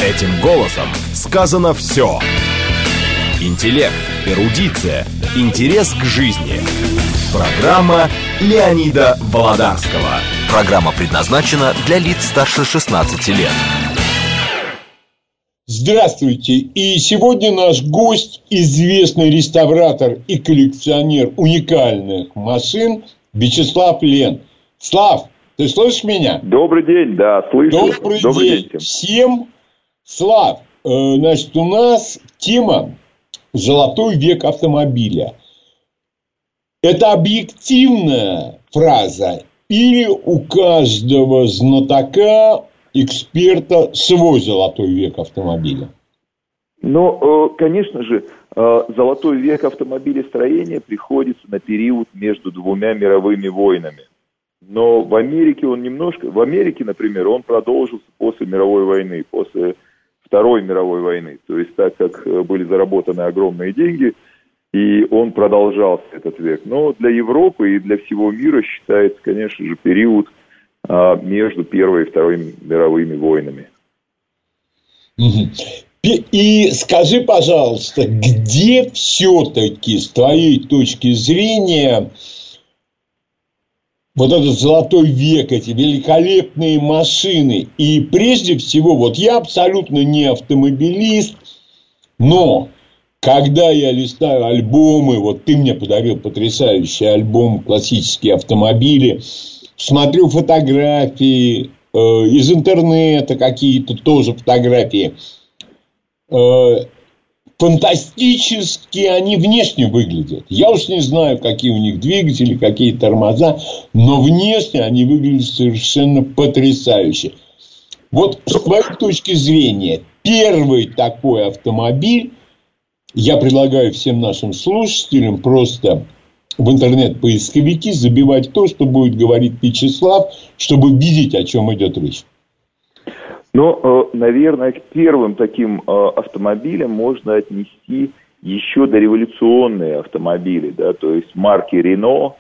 Этим голосом сказано все. Интеллект, эрудиция, интерес к жизни. Программа Леонида Володарского. Программа предназначена для лиц старше 16 лет. Здравствуйте! И сегодня наш гость, известный реставратор и коллекционер уникальных машин Вячеслав Лен. Слав, ты слышишь меня? Добрый день, да, слышу. Добрый день всем. Слав, значит, у нас тема «Золотой век автомобиля». Это объективная фраза или у каждого знатока, эксперта свой золотой век автомобиля? Ну, конечно же, золотой век автомобилестроения приходится на период между двумя мировыми войнами. Но в Америке в Америке, например, он продолжился после мировой войны, после Второй мировой войны. То есть так как были заработаны огромные деньги, и он продолжался, этот век. Но для Европы и для всего мира считается, конечно же, период между Первой и Второй мировыми войнами. И скажи, пожалуйста, где все-таки, с твоей точки зрения, вот этот золотой век, эти великолепные машины? И прежде всего, вот я абсолютно не автомобилист, но когда я листаю альбомы, вот ты мне подарил потрясающий альбом «Классические автомобили», смотрю фотографии из интернета, какие-то тоже фотографии. Фантастически они внешне выглядят. Я уж не знаю, какие у них двигатели, какие тормоза, но внешне они выглядят совершенно потрясающе. Вот с твоей точки зрения, первый такой автомобиль, я предлагаю всем нашим слушателям просто в интернет-поисковики забивать то, что будет говорить Вячеслав, чтобы видеть, о чем идет речь. Ну, наверное, к первым таким автомобилям можно отнести еще дореволюционные автомобили, да, то есть марки Рено,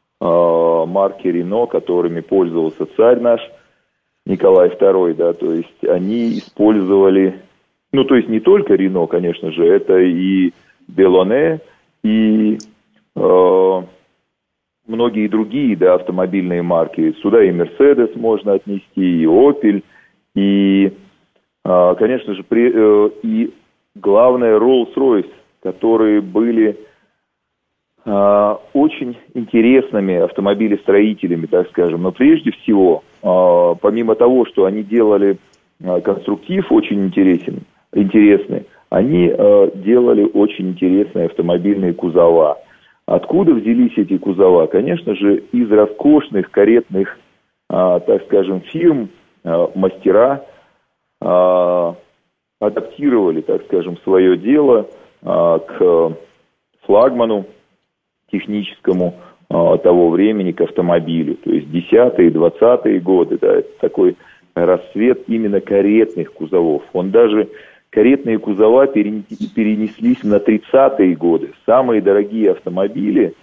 которыми пользовался царь наш Николай II, да, то есть они использовали, ну, то есть не только Рено, конечно же, это и Делоне, и многие другие, да, автомобильные марки. Сюда и Мерседес можно отнести, и Опель, и, конечно же, и главное, Роллс-Ройс, которые были очень интересными автомобилестроителями, так скажем. Но прежде всего, помимо того, что они делали конструктив очень интересный, они делали очень интересные автомобильные кузова. Откуда взялись эти кузова? Конечно же, из роскошных каретных, так скажем, фирм, мастера адаптировали, так скажем, свое дело к флагману техническому того времени, к автомобилю. То есть 10-е, 20-е годы, да, это такой расцвет именно каретных кузовов. Каретные кузова перенеслись на 30-е годы. Самые дорогие автомобили,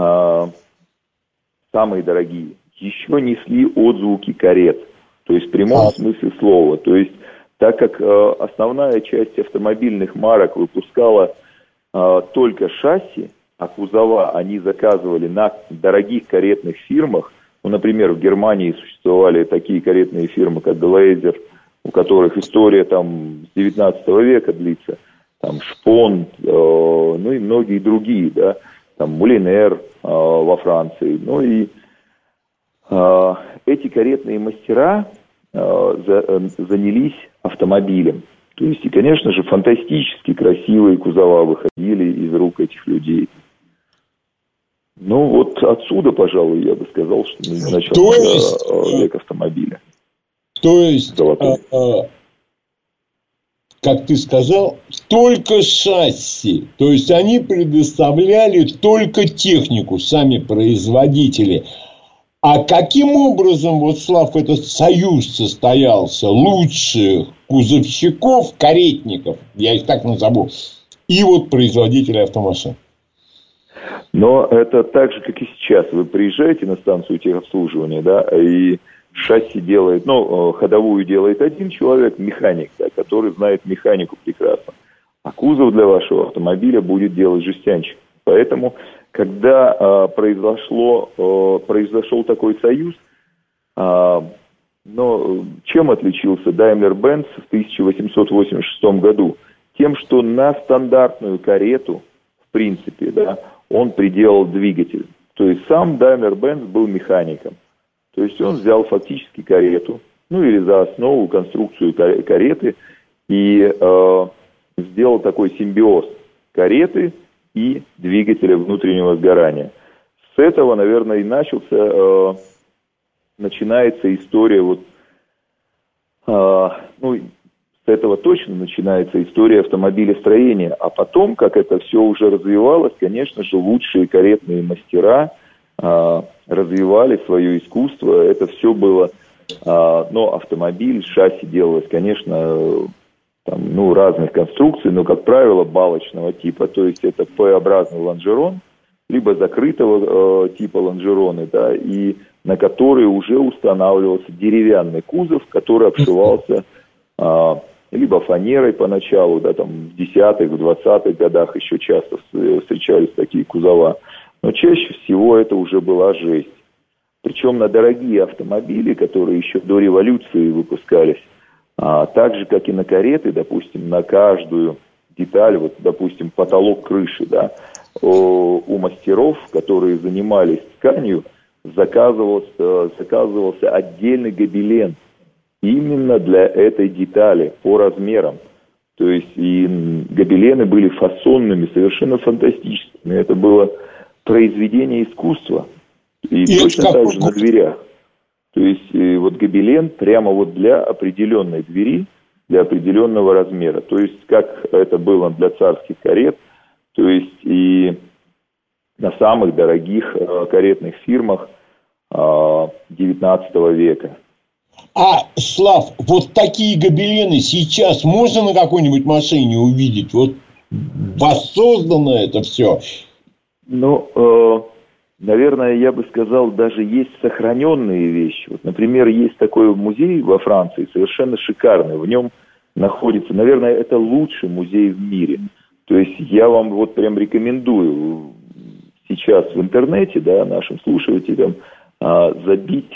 самые дорогие, еще несли отзвуки карет. То есть в прямом смысле слова. То есть так как основная часть автомобильных марок выпускала только шасси, а кузова они заказывали на дорогих каретных фирмах. Ну, например, в Германии существовали такие каретные фирмы, как Глейзер, у которых история там с 19 века длится, там Шпон, ну и многие другие, да, там Мулинер во Франции. Ну и эти каретные мастера занялись автомобилем. То есть, и, конечно же, фантастически красивые кузова выходили из рук этих людей. Ну, вот отсюда, пожалуй, я бы сказал, что начало века автомобиля. То есть, как ты сказал, только шасси. То есть, они предоставляли только технику, сами производители. А каким образом, вот, Слав, этот союз состоялся лучших кузовщиков, каретников, я их так назову, и вот производителей автомашин? Но это так же, как и сейчас. Вы приезжаете на станцию техобслуживания, да, и шасси делает, ходовую делает один человек, механик, да, который знает механику прекрасно. А кузов для вашего автомобиля будет делать жестянщик. Поэтому, когда произошел такой союз, чем отличился Daimler-Benz в 1886 году? Тем, что на стандартную карету, в принципе, да, он приделал двигатель. То есть сам Daimler-Benz был механиком. То есть он взял фактически карету, или за основу конструкцию кареты, и сделал такой симбиоз кареты и двигателя внутреннего сгорания. С этого, наверное, и начинается история, с этого точно начинается история автомобилестроения. А потом, как это все уже развивалось, конечно же, лучшие каретные мастера развивали свое искусство. Это все было, автомобиль, шасси делалось, конечно, разных конструкций, но, как правило, балочного типа. То есть это П-образный лонжерон, либо закрытого типа лонжероны, да, и на который уже устанавливался деревянный кузов, который обшивался либо фанерой поначалу, да, там в 10-х, в 20-х годах еще часто встречались такие кузова, но чаще всего это уже была жесть. Причем на дорогие автомобили, которые еще до революции выпускались, так же, как и на кареты, допустим, на каждую деталь, допустим, потолок крыши, да, у мастеров, которые занимались тканью, заказывался отдельный гобелен именно для этой детали по размерам. То есть и гобелены были фасонными, совершенно фантастическими. Это было произведение искусства. И точно так же на дверях. То есть гобелен прямо для определенной двери, для определенного размера. То есть как это было для царских карет, то есть и на самых дорогих каретных фирмах XIX века. Слав, вот такие гобелены сейчас можно на какой-нибудь машине увидеть? Воссоздано это все? Наверное, я бы сказал, даже есть сохраненные вещи. Например, есть такой музей во Франции, совершенно шикарный. В нем находится, наверное, это лучший музей в мире. То есть я вам прям рекомендую сейчас в интернете, да, нашим слушателям забить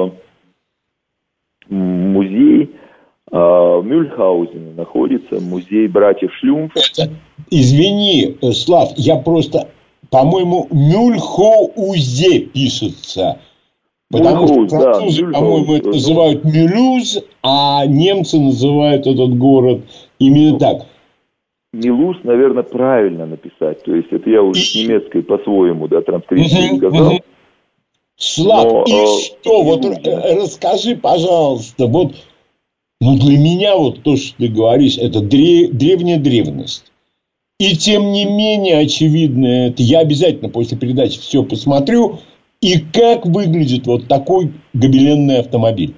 музей в Мюльхаузене находится музей братьев Шлюмф. Извини, Слав, я просто, по-моему, Мюльхаузе пишется. Потому что французы, по-моему, это называют Мюлюз, а немцы называют этот город именно так. Милуз, наверное, правильно написать. То есть это я уже с немецкой по-своему, да, транскрипцию сказал. Слав, и что? Расскажи, пожалуйста, для меня то, что ты говоришь, это древняя древность. И тем не менее, очевидно, это я обязательно после передачи все посмотрю. И как выглядит такой гобеленный автомобиль?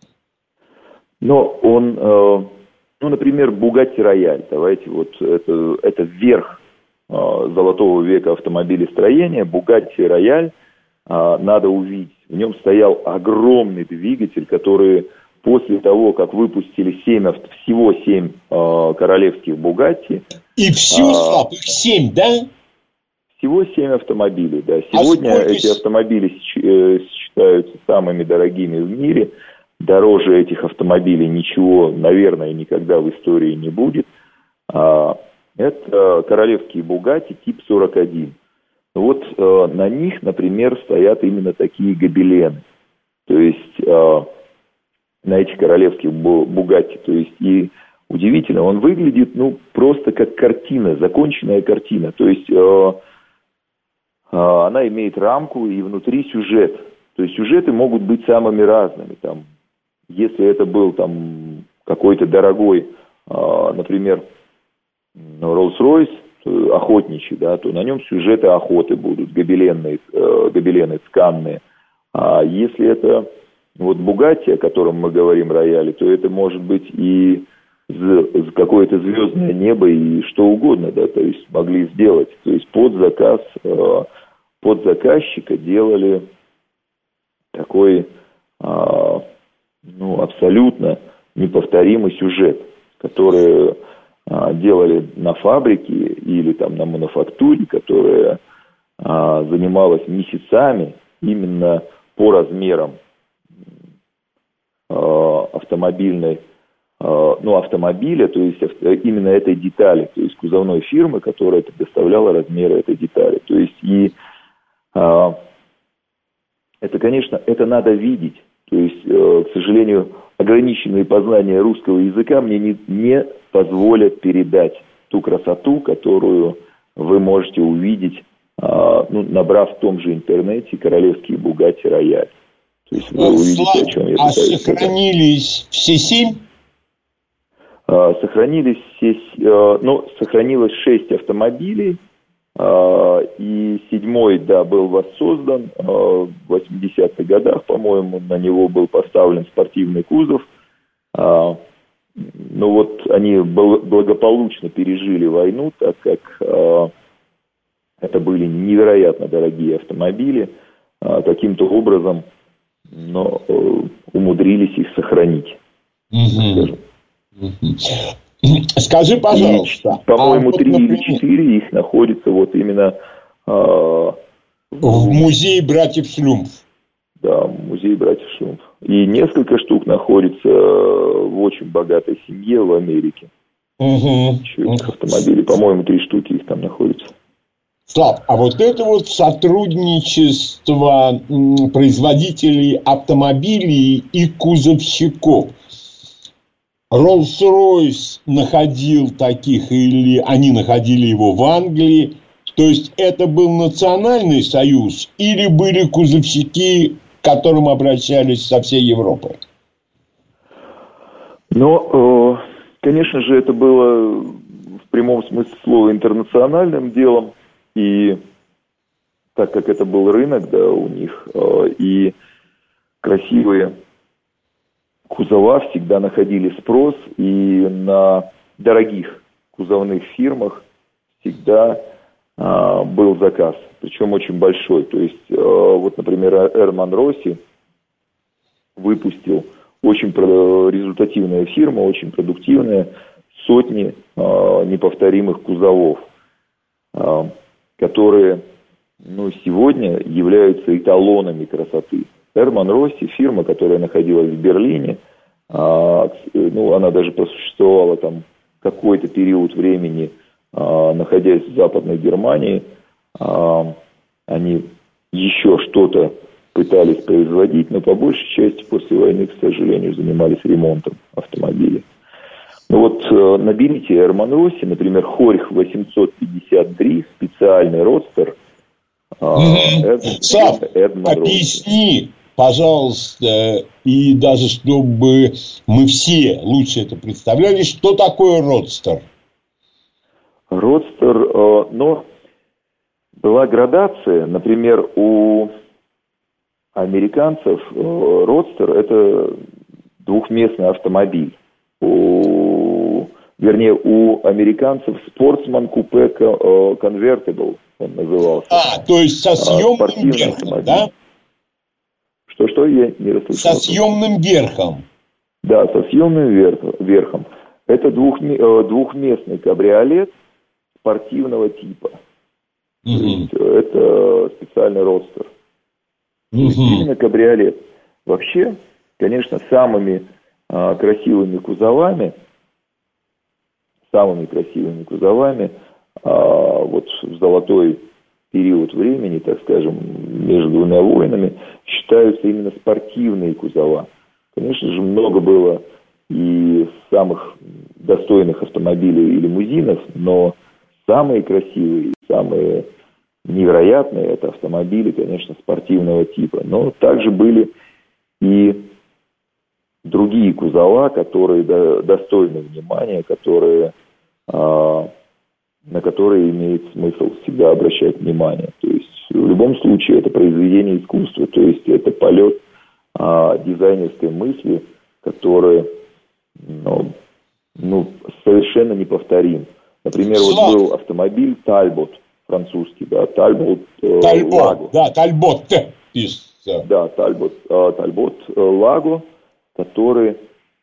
Например, Bugatti Royale. Давайте это верх золотого века автомобилестроения. Bugatti Royale надо увидеть. В нем стоял огромный двигатель, который после того, как выпустили всего 7 королевских Bugatti. И все, Слав, их 7, да? Всего 7 автомобилей, да. Сегодня эти автомобили считаются самыми дорогими в мире. Дороже этих автомобилей ничего, наверное, никогда в истории не будет. Это королевские Bugatti тип 41. На них, например, стоят именно такие гобелены. То есть на этих королевских Bugatti. То есть и удивительно, он выглядит просто как картина, законченная картина. То есть она имеет рамку и внутри сюжет. То есть сюжеты могут быть самыми разными. Если это был какой-то дорогой, например, Rolls-Royce охотничий, да, то на нем сюжеты охоты будут, гобелены тканные. А если это Bugatti, о котором мы говорим, рояле, то это может быть и какое-то звездное небо и что угодно, да, то есть могли сделать. То есть под заказчика делали такой абсолютно неповторимый сюжет, который делали на фабрике или там на мануфактуре, которая занималась месяцами именно по размерам автомобиля, то есть именно этой детали, то есть кузовной фирмы, которая предоставляла размеры этой детали. То есть это, конечно, это надо видеть. То есть, к сожалению, ограниченные познания русского языка мне не позволят передать ту красоту, которую вы можете увидеть, набрав в том же интернете королевские Бугатти Рояль. То есть вы увидите, о чем я пытаюсь сказать. Сохранились все 7? Сохранилось 6 автомобилей, и 7-й, был воссоздан в 80-х годах, по-моему, на него был поставлен спортивный кузов. Они благополучно пережили войну, так как это были невероятно дорогие автомобили, каким-то образом умудрились их сохранить. Скажи, пожалуйста. По-моему, 3 или 4 их находятся именно в музее братьев Шлюмф. Да, в музее братьев Шлюмф. И несколько штук находится в очень богатой семье в Америке. Этих автомобилей, по-моему, 3 штуки их там находятся. Слав, а это сотрудничество производителей автомобилей и кузовщиков. Rolls-Royce находил таких, или они находили его в Англии. То есть это был национальный союз, или были кузовщики, к которым обращались со всей Европы? Конечно же, это было в прямом смысле слова интернациональным делом. И так как это был рынок, у них, и красивые кузова всегда находили спрос, и на дорогих кузовных фирмах всегда был заказ, причем очень большой. То есть, например, Эрман Росси выпустил очень результативная фирма, очень продуктивная, сотни неповторимых кузовов, которые сегодня являются эталонами красоты. Эрман Росси, фирма, которая находилась в Берлине, она даже просуществовала там какой-то период времени, находясь в Западной Германии. Они еще что-то пытались производить, но по большей части после войны, к сожалению, занимались ремонтом автомобилей. Наберите Эрман Росси, например, Хорьх 853, специальный родстер. Сав, объясни, пожалуйста, и даже чтобы мы все лучше это представляли, что такое родстер? Родстер, была градация, например, у американцев родстер – это двухместный автомобиль. У американцев Sportsman Coupe Convertible он назывался. То есть со съемным верхом, да? Что? Я не расслышал. Со съемным верхом. Да, со съемным верхом. Это двухместный кабриолет спортивного типа. То есть это специальный родстер. Именно кабриолет. Вообще, конечно, самыми красивыми кузовами в золотой период времени, так скажем, между двумя войнами, считаются именно спортивные кузова. Конечно же, много было и самых достойных автомобилей и лимузинов, но самые красивые, самые невероятные это автомобили, конечно, спортивного типа. Но также были и другие кузова, которые достойны внимания, на которые имеет смысл всегда обращать внимание. То есть в любом случае это произведение искусства, то есть это полет дизайнерской мысли, который совершенно неповторим. Например, был автомобиль Talbot, французский, Talbot Lago. Да, Talbot. Да, Talbot Lago. который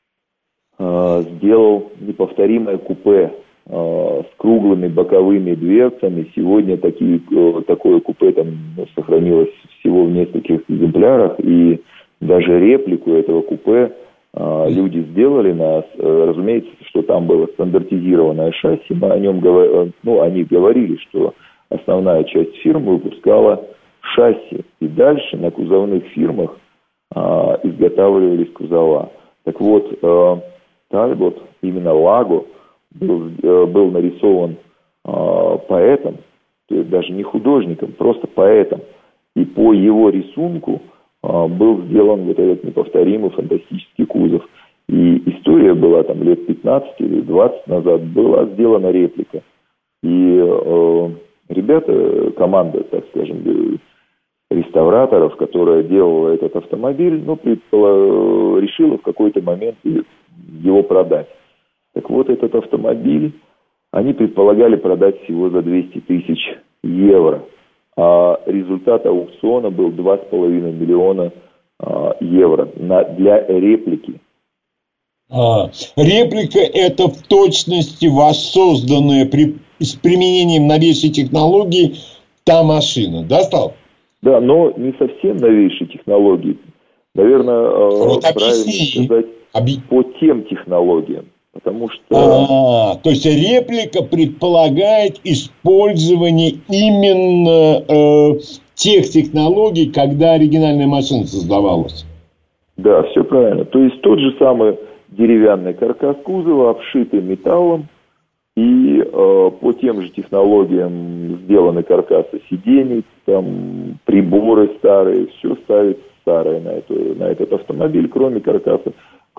сделал неповторимое купе с круглыми боковыми дверцами. Сегодня такое купе там сохранилось всего в нескольких экземплярах, и даже реплику этого купе люди сделали. Разумеется, что там было стандартизированное шасси, мы о нем они говорили, что основная часть фирмы выпускала шасси, и дальше на кузовных фирмах изготавливались кузова. Так вот, Тальбот, именно Лаго, был нарисован поэтом, то есть даже не художником, просто поэтом. И по его рисунку был сделан вот этот неповторимый фантастический кузов. И история была там лет 15 или 20 назад, была сделана реплика. И ребята, команда, так скажем, реставраторов, которая делала этот автомобиль, решила в какой-то момент его продать. Так вот, этот автомобиль они предполагали продать всего за 200 тысяч евро. А результат аукциона был 2,5 миллиона евро для реплики. Реплика – это в точности воссозданная с применением новейшей технологии та машина, да, Стал? Да, но не совсем новейшей технологии. Наверное, правильно сказать, по тем технологиям. Потому что... То есть реплика предполагает использование именно тех технологий, когда оригинальная машина создавалась. Да, все правильно. То есть тот же самый деревянный каркас кузова, обшитый металлом, и по тем же технологиям сделаны каркасы сидений, там приборы старые, все ставится старое на этот автомобиль, кроме каркаса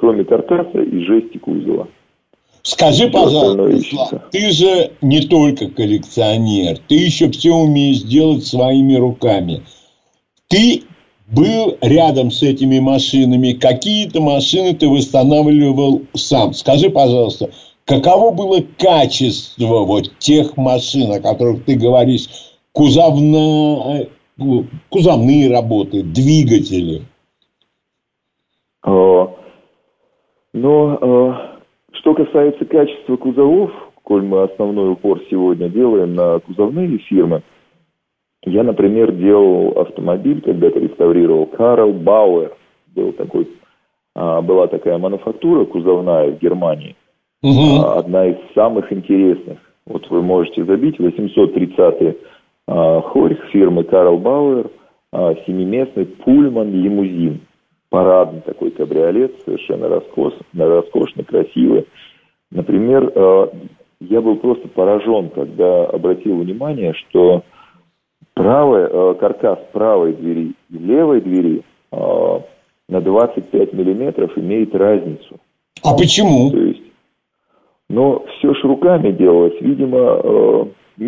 и жести кузова. Скажи, пожалуйста, ты же не только коллекционер, ты еще все умеешь делать своими руками. Ты был рядом с этими машинами, какие-то машины ты восстанавливал сам. Скажи, пожалуйста, каково было качество вот тех машин, о которых ты говоришь, кузовные работы, двигатели? Что касается качества кузовов, коль мы основной упор сегодня делаем на кузовные фирмы, я, например, делал автомобиль, когда-то реставрировал Карл Бауэр. Была такая мануфактура кузовная в Германии, одна из самых интересных. Вот вы можете забить 830-й хорьх фирмы Карл Бауэр, 7-местный пульман-лимузин. Парадный такой кабриолет, совершенно роскошный, красивый. Например, я был просто поражен, когда обратил внимание, что каркас правой двери и левой двери на 25 миллиметров имеет разницу. А почему? То есть, все ж руками делалось. Видимо,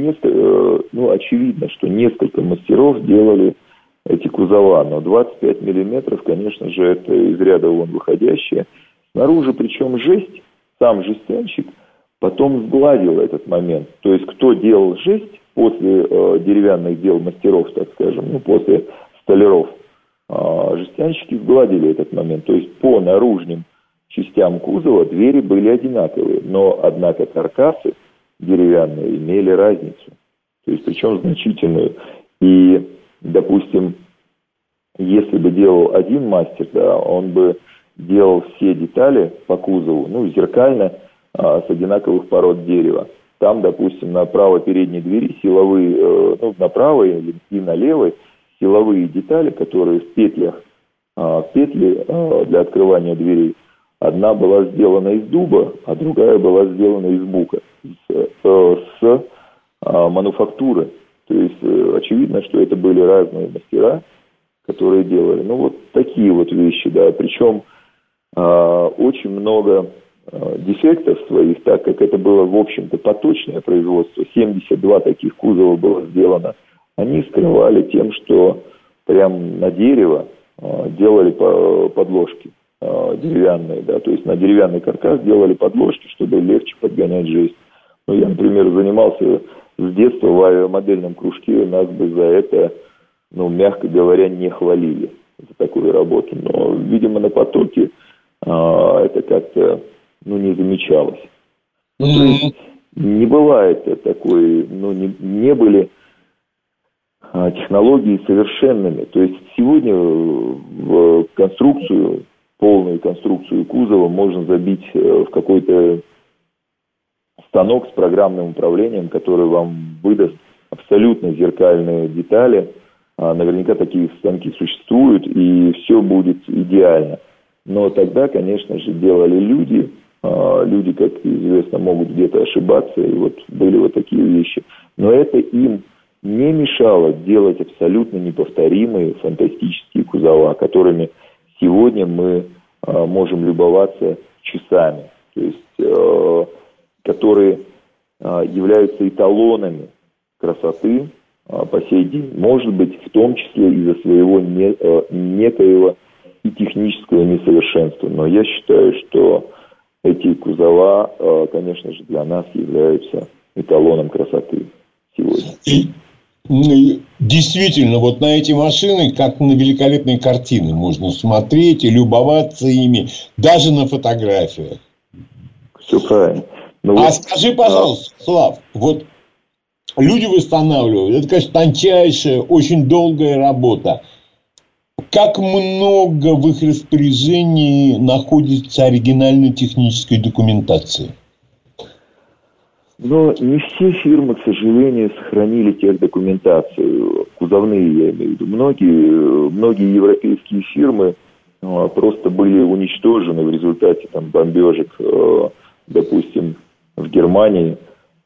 очевидно, что несколько мастеров делали эти кузова, но 25 миллиметров, конечно же, это из ряда вон выходящее. Снаружи, причем сам жестянщик потом сгладил этот момент. То есть, кто делал жесть после деревянных дел мастеров, так скажем, после столяров, жестянщики сгладили этот момент. То есть, по наружным частям кузова двери были одинаковые, но, однако, каркасы деревянные имели разницу. То есть, причем значительную. И допустим, если бы делал один мастер, он бы делал все детали по кузову, зеркально, с одинаковых пород дерева. Там, допустим, на правой передней двери силовые, на правой и на левой силовые детали, которые в петлях, петли для открывания дверей, одна была сделана из дуба, а другая была сделана из бука, с мануфактуры. То есть, очевидно, что это были разные мастера, которые делали. Такие вот вещи, да. Причем очень много дефектов своих, так как это было, в общем-то, поточное производство. 72 таких кузова было сделано. Они скрывали тем, что прям на дерево делали подложки деревянные, да. То есть, на деревянный каркас делали подложки, чтобы легче подгонять жесть. Я, например, занимался с детства в авиамодельном кружке, нас бы за это, мягко говоря, не хвалили за такую работу. Но, видимо, на потоке это как-то, не замечалось. То есть не бывает такой, не были технологии совершенными. То есть сегодня в полную конструкцию кузова можно забить в какой-то станок с программным управлением, который вам выдаст абсолютно зеркальные детали. Наверняка такие станки существуют, и все будет идеально. Но тогда, конечно же, делали люди. Люди, как известно, могут где-то ошибаться, и вот были вот такие вещи. Но это им не мешало делать абсолютно неповторимые фантастические кузова, которыми сегодня мы можем любоваться часами. То есть, которые являются эталонами красоты по сей день. Может быть, в том числе из-за своего некоего и технического несовершенства. Но я считаю, что эти кузова, конечно же, для нас являются эталоном красоты сегодня. И действительно, вот на эти машины, как на великолепные картины, можно смотреть и любоваться ими, даже на фотографиях. Все правильно. Скажи, пожалуйста, Слав, вот люди восстанавливают, это, конечно, тончайшая, очень долгая работа. Как много в их распоряжении находится оригинальной технической документации? Но не все фирмы, к сожалению, сохранили техдокументацию, кузовные, я имею в виду. Многие европейские фирмы просто были уничтожены в результате бомбежек, допустим, в Германии,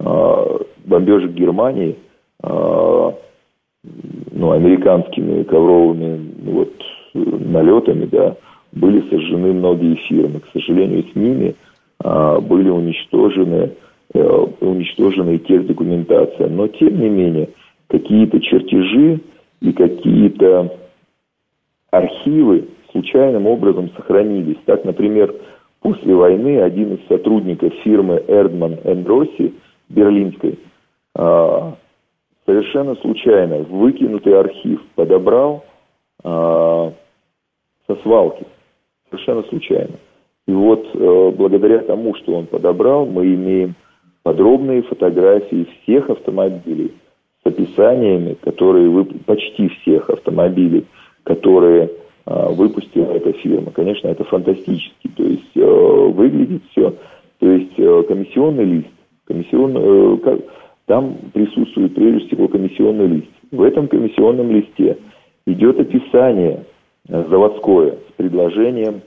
американскими ковровыми налетами, да, были сожжены многие фирмы. К сожалению, с ними были уничтожены и техдокументация. Но, тем не менее, какие-то чертежи и какие-то архивы случайным образом сохранились. Так, например, после войны один из сотрудников фирмы Erdmann & Rossi берлинской совершенно случайно выкинутый архив подобрал со свалки. Совершенно случайно. И вот благодаря тому, что он подобрал, мы имеем подробные фотографии всех автомобилей с описаниями, почти всех автомобилей, которые выпустила эта фирма. Конечно, это фантастически. То есть выглядит все. То есть комиссионный лист. Там присутствует прежде всего комиссионный лист. В этом комиссионном листе идет описание заводское с предложением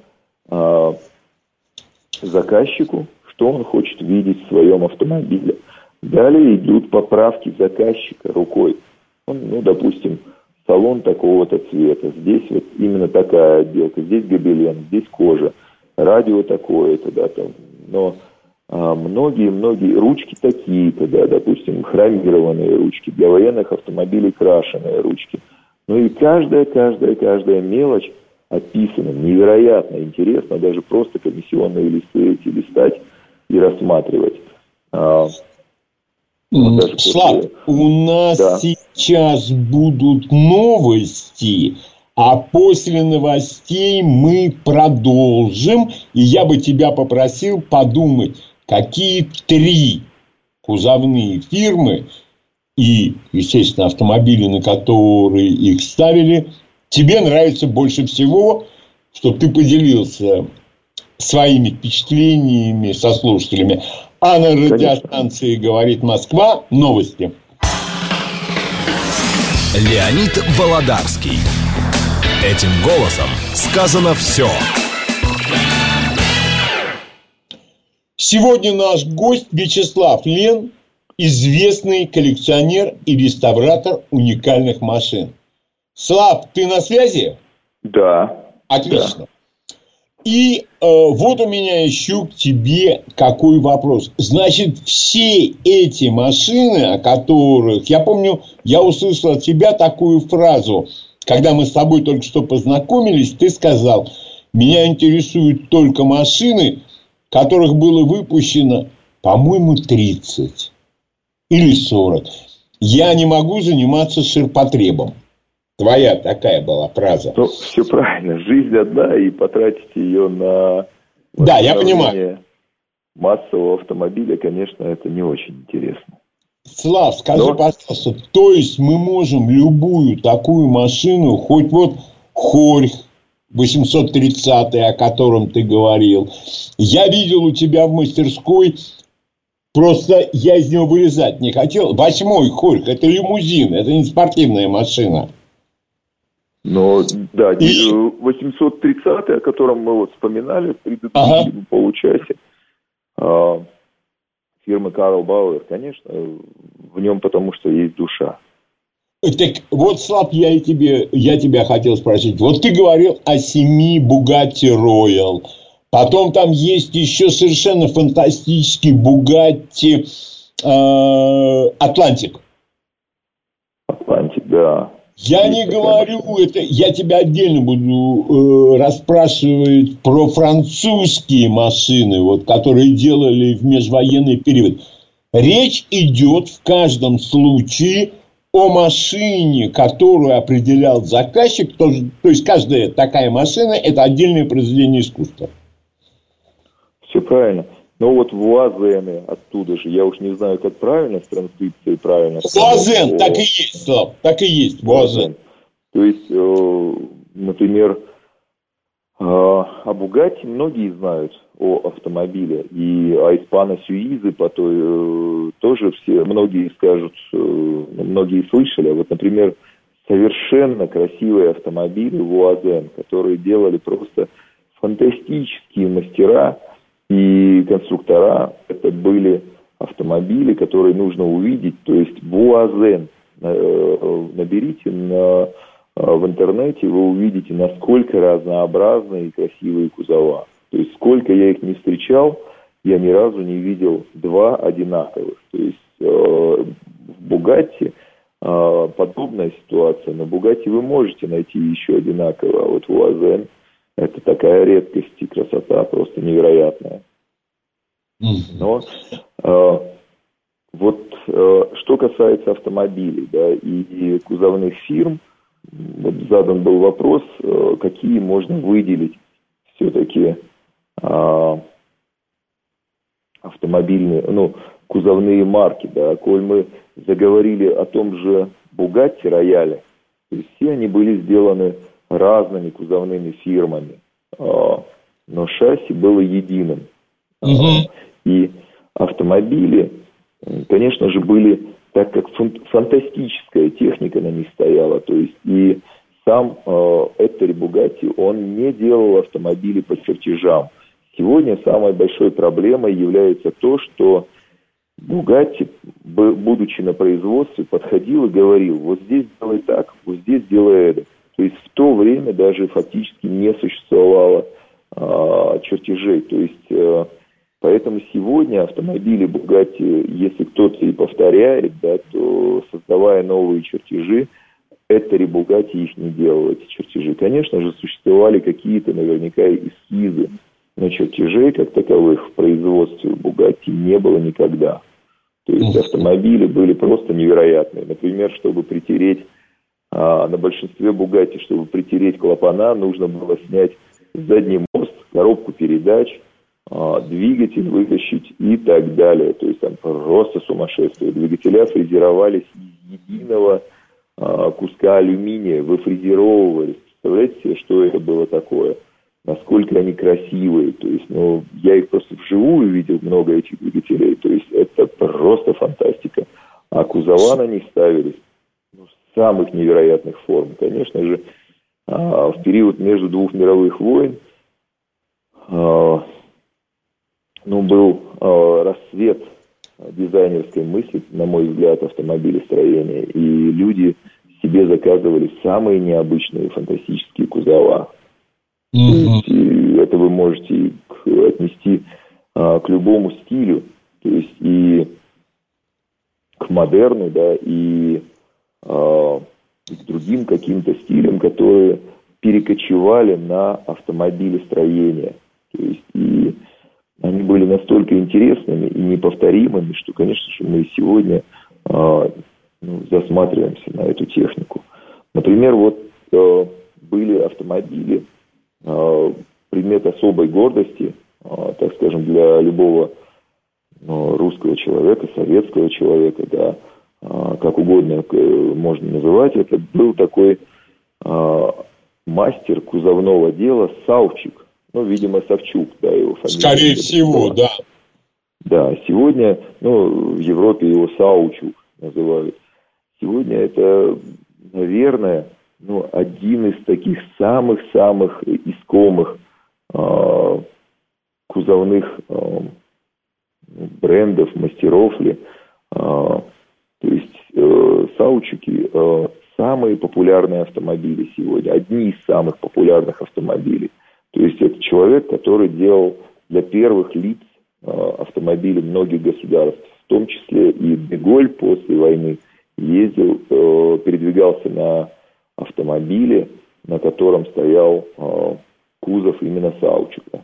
заказчику, что он хочет видеть в своем автомобиле. Далее идут поправки заказчика рукой. Допустим, салон такого-то цвета, здесь вот именно такая отделка, здесь гобелен, здесь кожа, радио такое-то, да, там. Но многие ручки такие-то, да, допустим, хромированные ручки, для военных автомобилей крашеные ручки. И каждая мелочь описана, невероятно интересно, даже просто комиссионные листы эти листать и рассматривать. Слав, у нас сейчас будут новости, а после новостей мы продолжим. И я бы тебя попросил подумать, какие 3 кузовные фирмы и, естественно, автомобили, на которые их ставили, тебе нравится больше всего, чтобы ты поделился своими впечатлениями со слушателями. А на радиостанции «Говорит Москва» новости. Леонид Володарский. Этим голосом сказано все. Сегодня наш гость Вячеслав Лен, известный коллекционер и реставратор уникальных машин. Слав, ты на связи? Да. Отлично. Да. И вот у меня еще к тебе какой вопрос. Значит, все эти машины, о которых... Я помню, я услышал от тебя такую фразу. Когда мы с тобой только что познакомились, ты сказал: меня интересуют только машины, которых было выпущено, по-моему, 30 или 40. Я не могу заниматься ширпотребом. Твоя такая была фраза. Все правильно. Жизнь одна, и потратить ее на Да, я понимаю. Массового автомобиля, конечно, это не очень интересно. Слав, скажи, пожалуйста, то есть мы можем любую такую машину, хоть вот Хорьх 830, о котором ты говорил, я видел у тебя в мастерской, просто я из него вылезать не хотел. 8-й Хорьх, это лимузин, это не спортивная машина. Но, да, 830, о котором мы вот вспоминали в предыдущем получасе, фирмы Карл Бауэр, конечно, в нем потому что есть душа. Так вот, Слав, я тебя хотел спросить. Вот ты говорил о 7 Bugatti Royal. Потом там есть еще совершенно фантастический Bugatti Atlantic. Atlantic, да. Я не говорю это, я тебя отдельно буду расспрашивать про французские машины, вот, которые делали в межвоенный период. Речь идет в каждом случае о машине, которую определял заказчик, то есть каждая такая машина – это отдельное произведение искусства. Все правильно. Но вот ВУАЗены оттуда же, я уж не знаю, как правильно с транскрипцией правильно. ВУАЗен, так и есть, Слав, так и есть, ВУАЗен. То есть, например, о Бугатти многие знают, о автомобиле, и о Испано Сюизе тоже все, многие скажут, многие слышали. Вот, например, совершенно красивые автомобили ВУАЗен, которые делали просто фантастические мастера и конструктора. Это были автомобили, которые нужно увидеть. То есть ВУАЗен, наберите в интернете, вы увидите, насколько разнообразные и красивые кузова. То есть сколько я их не встречал, я ни разу не видел два одинаковых. То есть в Бугатти подобная ситуация. На Бугатти вы можете найти еще одинаково, а вот ВУАЗен — это такая редкость и красота просто невероятная. Но вот что касается автомобилей, да, и кузовных фирм, вот задан был вопрос, какие можно выделить все-таки автомобильные, кузовные марки, да, коль мы заговорили о том же Bugatti Royale, то есть все они были сделаны разными кузовными фирмами, но шасси было единым. И автомобили, конечно же, были, так как фантастическая техника на них стояла, то есть и сам Ettore Bugatti, он не делал автомобили по чертежам. Сегодня самой большой проблемой является то, что Bugatti, будучи на производстве, подходил и говорил: вот здесь делай так, вот здесь делай это. То есть в то время даже фактически не существовало чертежей. То есть поэтому сегодня автомобили Bugatti, если кто-то и повторяет, да, то создавая новые чертежи, Ettore Bugatti их не делал, эти чертежи. Конечно же, существовали какие-то наверняка эскизы, но чертежей как таковых в производстве Bugatti не было никогда. То есть автомобили были просто невероятные. Например, чтобы притереть на большинстве Bugatti, чтобы притереть клапана, нужно было снять задний мост, коробку передач, двигатель вытащить и так далее. То есть там просто сумасшествие. Двигателя фрезеровались из единого куска алюминия, выфрезеровывались. Представляете себе, что это было такое? Насколько они красивые. То есть, я их просто вживую видел, много этих двигателей. То есть, это просто фантастика. А кузова на них ставились самых невероятных форм. Конечно же, в период между двух мировых войн был расцвет дизайнерской мысли, на мой взгляд, автомобилестроения. И люди себе заказывали самые необычные, фантастические кузова. И это вы можете отнести к любому стилю, то есть и к модерну, да, и к другим каким-то стилям, которые перекочевали на автомобилестроение. То есть и они были настолько интересными и неповторимыми, что, конечно же, мы сегодня засматриваемся на эту технику. Например, вот были автомобили, предмет особой гордости так скажем, для любого русского человека, советского человека, да, как угодно можно называть, это был такой мастер кузовного дела Савчук. Ну, видимо, Савчук, да, его фамилия. Скорее всего, да. Да, сегодня, в Европе его Саучук называют. Сегодня это, наверное, один из таких самых-самых искомых кузовных брендов, мастеров ли. То есть Саучуки самые популярные автомобили сегодня, одни из самых популярных автомобилей. То есть это человек, который делал для первых лиц автомобили многих государств, в том числе и де Голль после войны ездил, передвигался на автомобиле, на котором стоял кузов именно Саучука.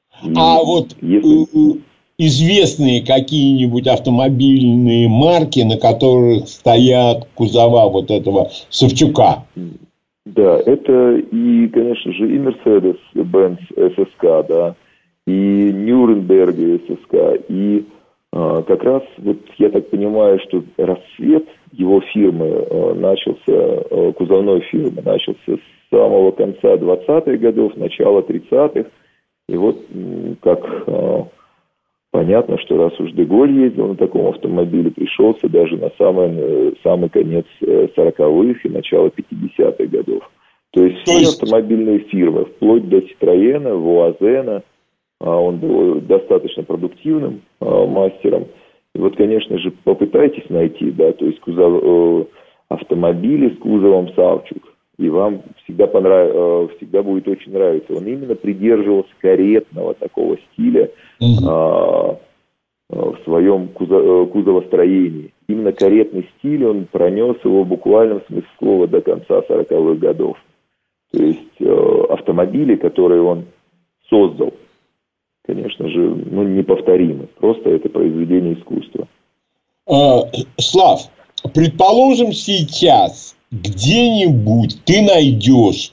Известные какие-нибудь автомобильные марки, на которых стоят кузова вот этого Савчука? Да, это и, конечно же, и Mercedes-Benz SSK, да, и Нюрнберг SSK, и как раз, вот я так понимаю, что расцвет его фирмы начался, кузовной фирмы, начался с самого конца 20-х годов, начала 30-х, и вот как понятно, что раз уж де Голль ездил на таком автомобиле, пришелся даже на самый конец 40-х и начало 50-х годов. То есть все автомобильные фирмы, вплоть до Citroёn, Voisin, он был достаточно продуктивным мастером. И вот, конечно же, попытайтесь найти, да, то есть автомобили с кузовом Савчук, и вам всегда будет очень нравиться. Он именно придерживался каретного такого стиля в своем кузовостроении. Именно каретный стиль, он пронес его в буквальном смысле слова до конца 40-х годов. То есть автомобили, которые он создал, конечно же, неповторимы. Просто это произведение искусства. Слав, предположим, сейчас где-нибудь ты найдешь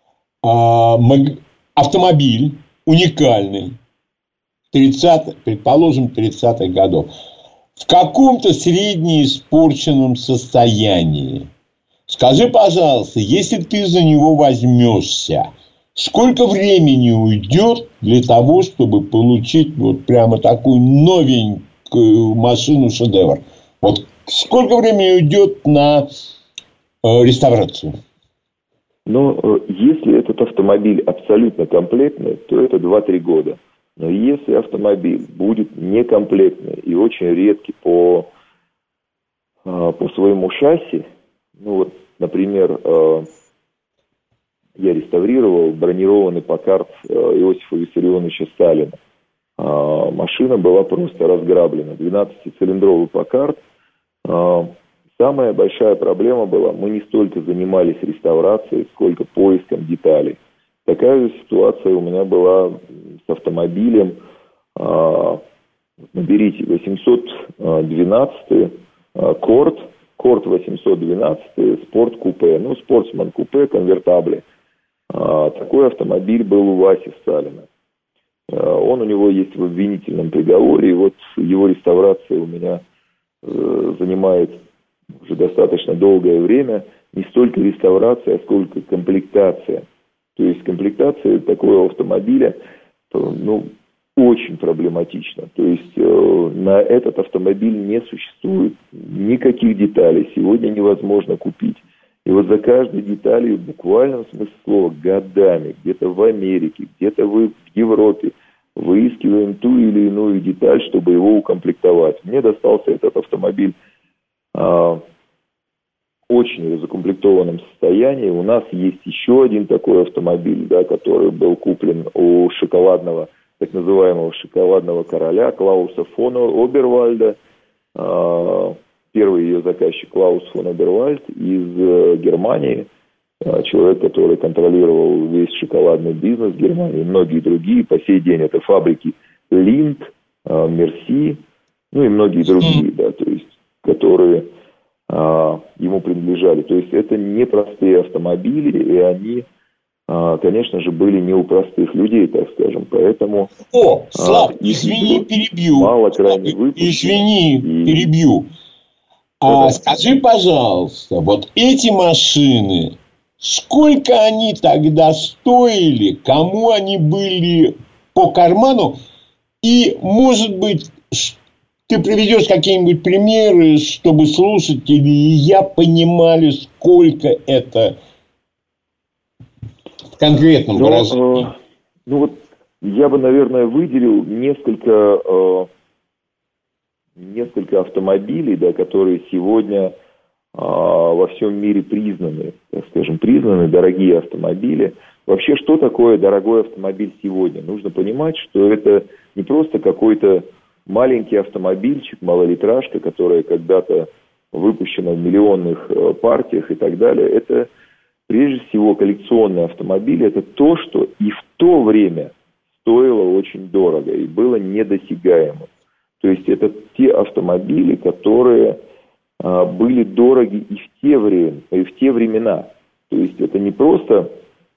автомобиль уникальный, предположим, 30-х годов, в каком-то среднеиспорченном состоянии. Скажи, пожалуйста, если ты за него возьмешься, сколько времени уйдет для того, чтобы получить вот прямо такую новенькую машину-шедевр? Вот сколько времени уйдет на реставрацию? Если этот автомобиль абсолютно комплектный, то это 2-3 года. Но если автомобиль будет некомплектный и очень редкий по своему шасси, например, я реставрировал бронированный Паккард Иосифа Виссарионовича Сталина. Машина была просто разграблена. 12-цилиндровый Паккард. Самая большая проблема была, мы не столько занимались реставрацией, сколько поиском деталей. Такая же ситуация у меня была с автомобилем. Наберите 812 Корт 812 спорт-купе, спортсман-купе, конвертабли. Такой автомобиль был у Васи Сталина. Он у него есть в обвинительном приговоре, и вот его реставрация у меня занимает уже достаточно долгое время. Не столько реставрация, сколько комплектация. То есть комплектация такого автомобиля, очень проблематично. То есть на этот автомобиль не существует никаких деталей. Сегодня невозможно купить. И вот за каждой деталью, в буквальном смысле слова, годами, где-то в Америке, где-то в Европе, выискиваем ту или иную деталь, чтобы его укомплектовать. Мне достался этот автомобиль очень закомплектованном состоянии. У нас есть еще один такой автомобиль, да, который был куплен у шоколадного, так называемого шоколадного короля Клауса фон Обервальда. Первый ее заказчик Клаус фон Обервальд из Германии. Человек, который контролировал весь шоколадный бизнес в Германии, и многие другие. По сей день это фабрики Линд, Мерси, и многие другие, да, то есть, которые ему принадлежали. То есть это непростые автомобили, и они конечно же, были не у простых людей, так скажем. Поэтому... Слав, извини, перебью. Мало крайне выпущено. Извини, перебью. Скажи, пожалуйста, вот эти машины, сколько они тогда стоили, кому они были по карману, и, может быть, ты приведешь какие-нибудь примеры, чтобы слушатели и я понимали, сколько это в конкретном выражении. Я бы, наверное, выделил несколько автомобилей, да, которые сегодня во всем мире признаны, так скажем, дорогие автомобили. Вообще, что такое дорогой автомобиль сегодня? Нужно понимать, что это не просто какой-то маленький автомобильчик, малолитражка, которая когда-то выпущена в миллионных партиях и так далее. Это, прежде всего, коллекционные автомобили. Это то, что и в то время стоило очень дорого и было недосягаемо. То есть это те автомобили, которые были дороги и в те времена. То есть это не просто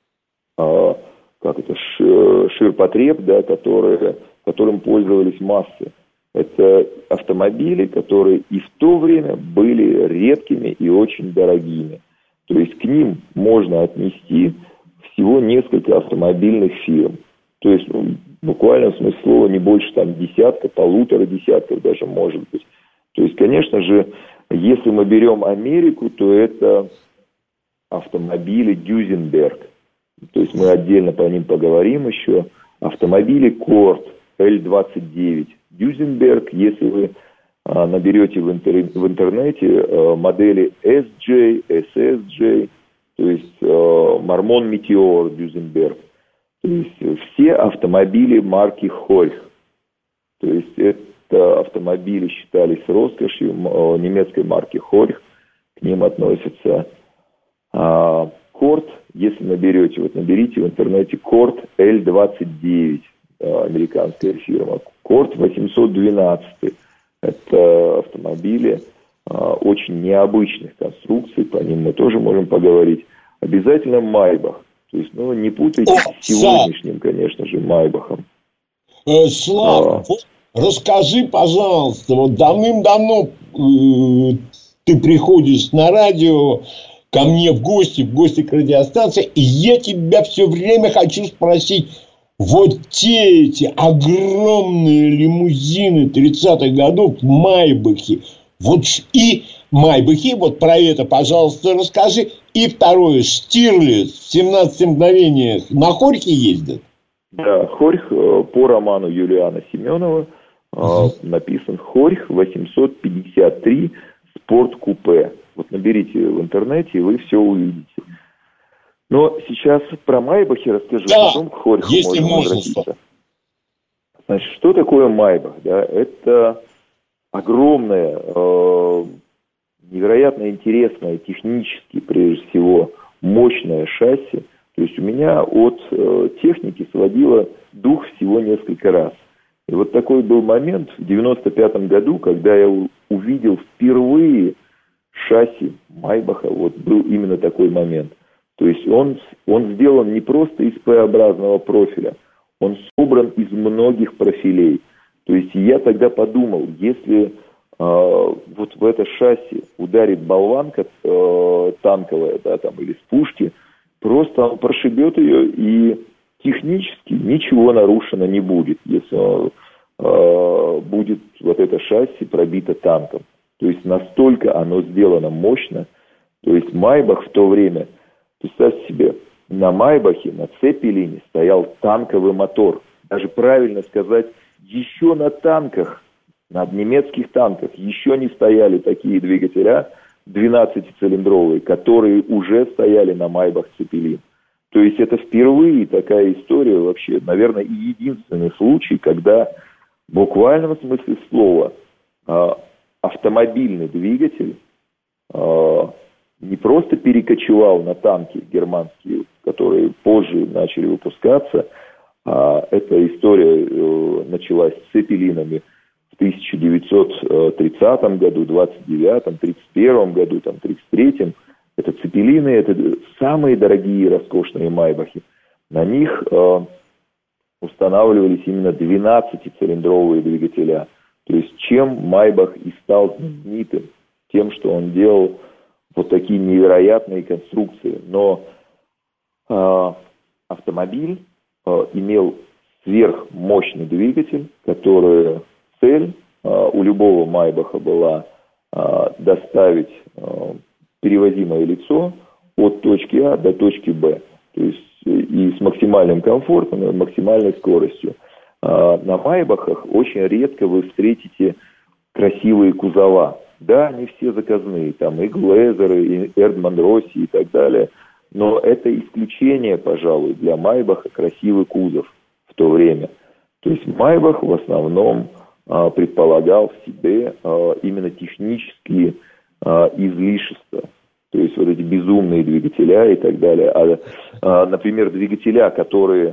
ширпотреб, да, которым пользовались массы. Это автомобили, которые и в то время были редкими и очень дорогими. То есть к ним можно отнести всего несколько автомобильных фирм. То есть буквально в смысле слова не больше десятка, полутора десятков даже может быть. То есть, конечно же, если мы берем Америку, то это автомобили Дюзенберг. То есть мы отдельно по ним поговорим еще. Автомобили Корт L29. Дюзенберг, если вы наберете в интернете модели SJ, SSJ, то есть Мормон Метеор Дюзенберг. То есть все автомобили марки Хорьх. То есть это автомобили считались роскошью немецкой марки Хорьх. К ним относятся Корт, если наберете, наберите в интернете Корт L29, американская фирма. Корт 812. Это автомобили очень необычных конструкций, по ним мы тоже можем поговорить. Обязательно Майбах. То есть, не путайте с сегодняшним, конечно же, Майбахом. Слава, расскажи, пожалуйста, давным-давно ты приходишь на радио ко мне в гости к радиостанции, и я тебя все время хочу спросить, те эти огромные лимузины 30-х годов, Майбахи, и Майбахи, про это, пожалуйста, расскажи. И второе, Штирлиц в 17 мгновениях на Хорьхе ездит? Да, Хорьх по роману Юлиана Семенова написан Хорьх 853 спорт-купе. Наберите в интернете, и вы все увидите. Но сейчас про Майбахи расскажу, потом к Хорьху можно возвратиться. Значит, что такое Майбах? Да? Это огромная, невероятно интересная, технически, прежде всего, мощное шасси. То есть у меня от техники сводило дух всего несколько раз. И такой был момент в 95-м году, когда я увидел впервые шасси Майбаха. Был именно такой момент. То есть он сделан не просто из П-образного профиля, он собран из многих профилей. То есть я тогда подумал, если в это шасси ударит болванка танковая, да, или с пушки, просто он прошибет ее, и технически ничего нарушено не будет, если будет это шасси пробито танком. То есть настолько оно сделано мощно. То есть Майбах в то время, представьте себе, на Майбахе, на Цепелине стоял танковый мотор. Даже правильно сказать, еще на танках, на немецких танках, еще не стояли такие двигателя 12-цилиндровые, которые уже стояли на Майбах Цепелин. То есть это впервые такая история вообще, наверное, и единственный случай, когда в буквальном смысле слова автомобильный двигатель не просто перекочевал на танки германские, которые позже начали выпускаться, а эта история началась с Цепелинами в 1930 году, 29-м, 31 году, 33-м. Это цепелины, это самые дорогие роскошные майбахи. На них устанавливались именно 12-цилиндровые двигателя. То есть чем Майбах и стал знаменитым? Тем, что он делал вот такие невероятные конструкции. Но автомобиль имел сверхмощный двигатель, который цель у любого Майбаха была доставить перевозимое лицо от точки А до точки Б. То есть и с максимальным комфортом, и максимальной скоростью. На Майбахах очень редко вы встретите красивые кузова. Да, они все заказные, там и Глезеры, и Эрдман Росси и так далее. Но это исключение, пожалуй, для Майбаха красивый кузов в то время. То есть Майбах в основном предполагал в себе именно технические излишества. То есть вот эти безумные двигателя и так далее. Например, двигателя, которые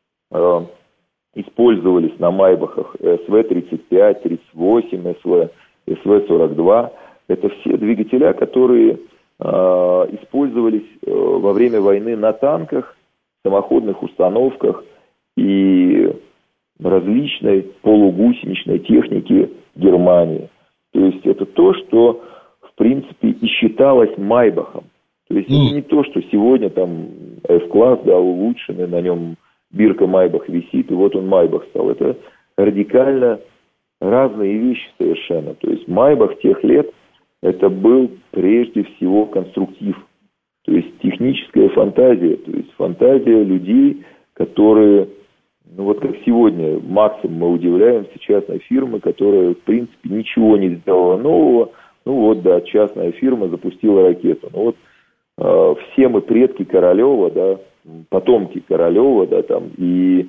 использовались на Майбахах СВ-35, 38, СВ-42, это все двигателя, которые использовались во время войны на танках, самоходных установках и различной полугусеничной технике Германии. То есть это то, что в принципе и считалось Майбахом. То есть это не то, что сегодня там F-класс, да, улучшенный, на нем бирка Майбах висит, и вот он Майбах стал. Это радикально разные вещи совершенно. То есть Майбах тех лет это был прежде всего конструктив. То есть техническая фантазия. То есть фантазия людей, которые, ну вот как сегодня, максимум мы удивляемся частной фирмы, которая в принципе ничего не сделала нового. Ну вот, да, частная фирма запустила ракету. Ну вот все мы предки Королева, да, потомки Королева, да, там, и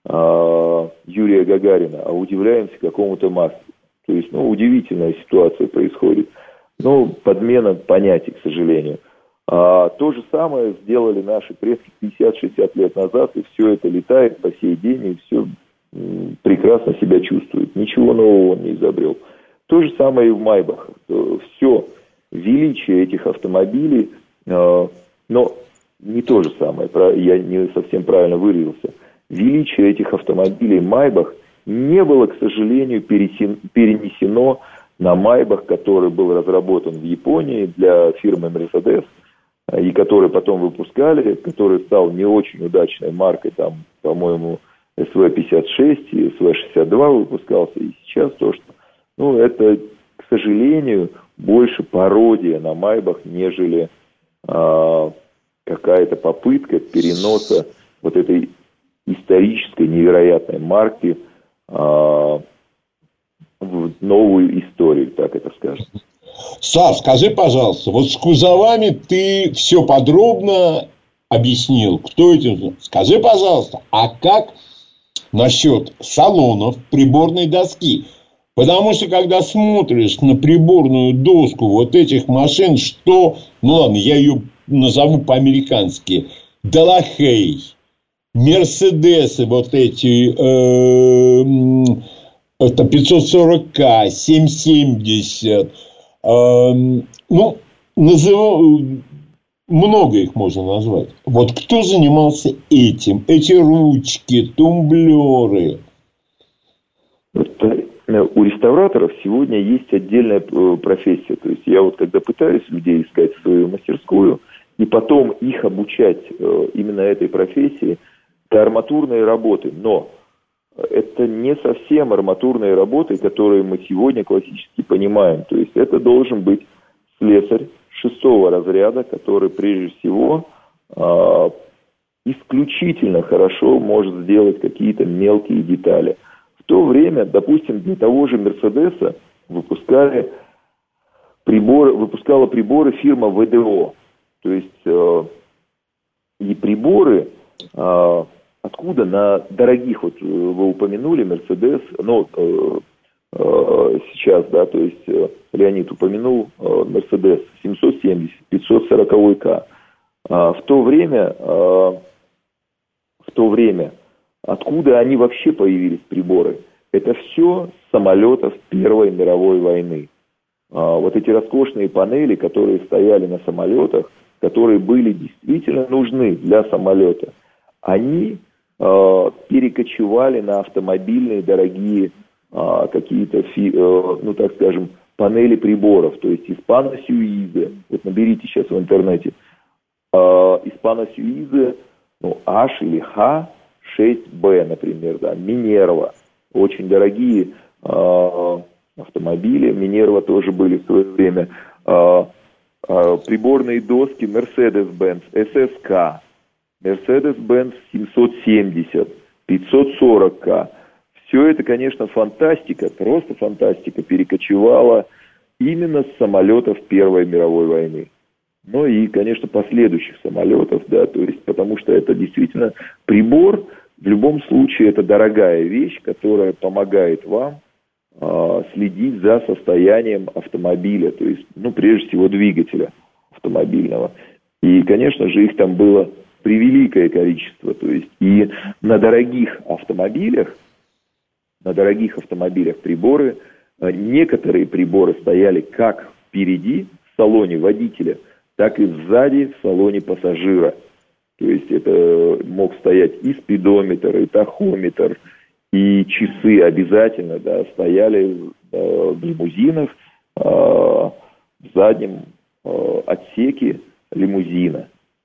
Юрия Гагарина, а удивляемся какому-то мастеру. То есть, ну, удивительная ситуация происходит. Ну, подмена понятий, к сожалению. То же самое сделали наши предки 50-60 лет назад, и все это летает по сей день, и все прекрасно себя чувствует. Ничего нового он не изобрел. То же самое и в Майбахах. Все величие этих автомобилей, но не то же самое, я не совсем правильно выразился. Величие этих автомобилей Майбах не было, к сожалению, перенесено на Майбах, который был разработан в Японии для фирмы Mercedes, и который потом выпускали, который стал не очень удачной маркой, там, по-моему, СВ-56 и СВ-62 выпускался, и сейчас то, что, ну, это, к сожалению, больше пародия на Майбах, нежели какая-то попытка переноса вот этой исторической невероятной марки в новую историю, так это скажем. Саш, скажи, пожалуйста, вот с кузовами ты все подробно объяснил, кто этим... Скажи, пожалуйста, а как насчет салонов приборной доски? Потому что, когда смотришь на приборную доску вот этих машин, что... Ну, ладно, я ее назову по-американски. Далахей, Мерседесы вот эти... это 540К, 770... ну, много их можно назвать. Вот кто занимался этим? Эти ручки, тумблеры. У реставраторов сегодня есть отдельная профессия. То есть я вот когда пытаюсь людей искать в свою мастерскую и потом их обучать именно этой профессии, это арматурные работы. Но это не совсем арматурные работы, которые мы сегодня классически понимаем. То есть это должен быть слесарь 6-го разряда, который прежде всего исключительно хорошо может сделать какие-то мелкие детали. В то время, допустим, для того же Мерседеса выпускала приборы фирма ВДО. То есть и приборы... Откуда на дорогих, вот вы упомянули, Мерседес, ну, сейчас, да, то есть Леонид упомянул Мерседес 770, 540К. В то время, откуда они вообще появились, приборы? Это все с самолетов Первой мировой войны. вот эти роскошные панели, которые стояли на самолетах, которые были действительно нужны для самолета, они перекочевали на автомобильные дорогие какие-то, ну так скажем, панели приборов, то есть Hispano Suiza, вот наберите сейчас в интернете, Hispano Suiza, ну, H или H6B, например, да, Minerva, очень дорогие автомобили, Minerva тоже были в свое время, приборные доски Mercedes-Benz SSK, Mercedes-Benz 770, 540К. Все это, конечно, фантастика, просто фантастика, перекочевала именно с самолетов Первой мировой войны. Ну и, конечно, последующих самолетов, да, то есть, потому что это действительно прибор, в любом случае, это дорогая вещь, которая помогает вам следить за состоянием автомобиля, то есть, ну, прежде всего, двигателя автомобильного. И, конечно же, их там было превеликое количество, то есть, и на дорогих автомобилях приборы, некоторые приборы стояли как впереди в салоне водителя, так и сзади в салоне пассажира. То есть это мог стоять и спидометр, и тахометр, и часы обязательно, да, стояли в лимузинах, в заднем отсеке лимузина.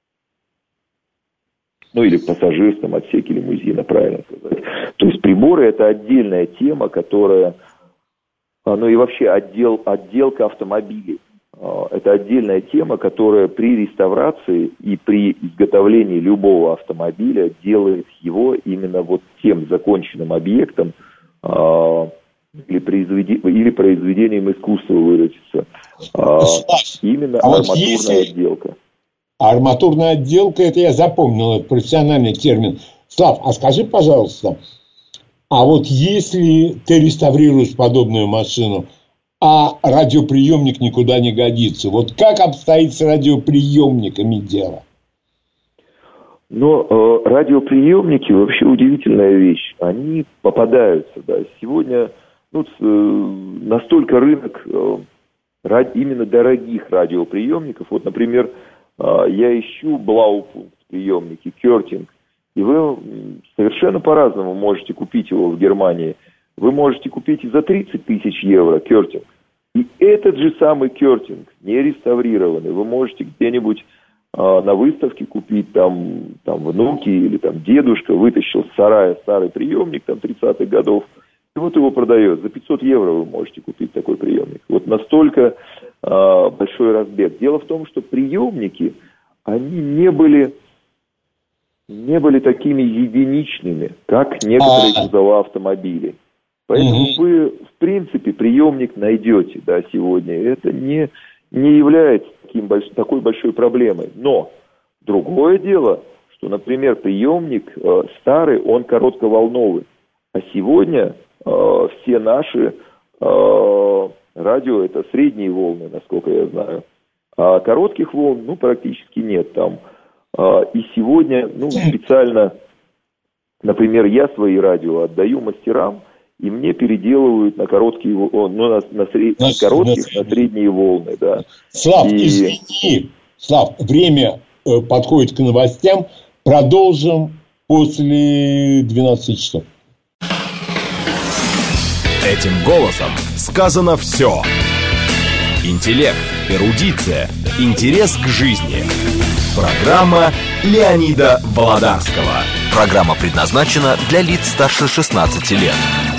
Ну, или в пассажирском отсеке лимузина, правильно сказать. То есть приборы – это отдельная тема, которая, ну и вообще отделка автомобилей. Это отдельная тема, которая при реставрации и при изготовлении любого автомобиля делает его именно вот тем законченным объектом или произведением искусства выразиться. Именно арматурная отделка. Арматурная отделка, это я запомнил, это профессиональный термин. Слав, а скажи, пожалуйста, а вот если ты реставрируешь подобную машину, а радиоприемник никуда не годится, вот как обстоит с радиоприемниками дело? Но радиоприемники вообще удивительная вещь. Они попадаются, да. Сегодня настолько рынок именно дорогих радиоприемников. Вот, например, я ищу Blaupunkt приемники, Körting, и вы совершенно по-разному можете купить его в Германии. Вы можете купить и за 30 тысяч евро Körting. И этот же самый Körting, не реставрированный, вы можете где-нибудь на выставке купить, там внуки или там дедушка вытащил с сарая старый приемник, там 30-х годов, и вот его продает. За 500 евро вы можете купить такой приемник. Вот настолько большой разбег. Дело в том, что приемники, они не были такими единичными, как некоторые кузова автомобилей. Поэтому вы, в принципе, приемник найдете, да, сегодня. Это не является такой большой проблемой. Но другое дело, что, например, приемник старый, он коротковолновый. А сегодня все наши радио – это средние волны, насколько я знаю. А коротких волн, практически нет там. И сегодня, специально, например, я свои радио отдаю мастерам, и мне переделывают на короткие, на средние волны, да. Слав, извини, Слав, время подходит к новостям. Продолжим после 12 часов. Этим голосом сказано все. Интеллект, эрудиция, интерес к жизни. Программа Леонида Володарского. Программа предназначена для лиц старше 16 лет.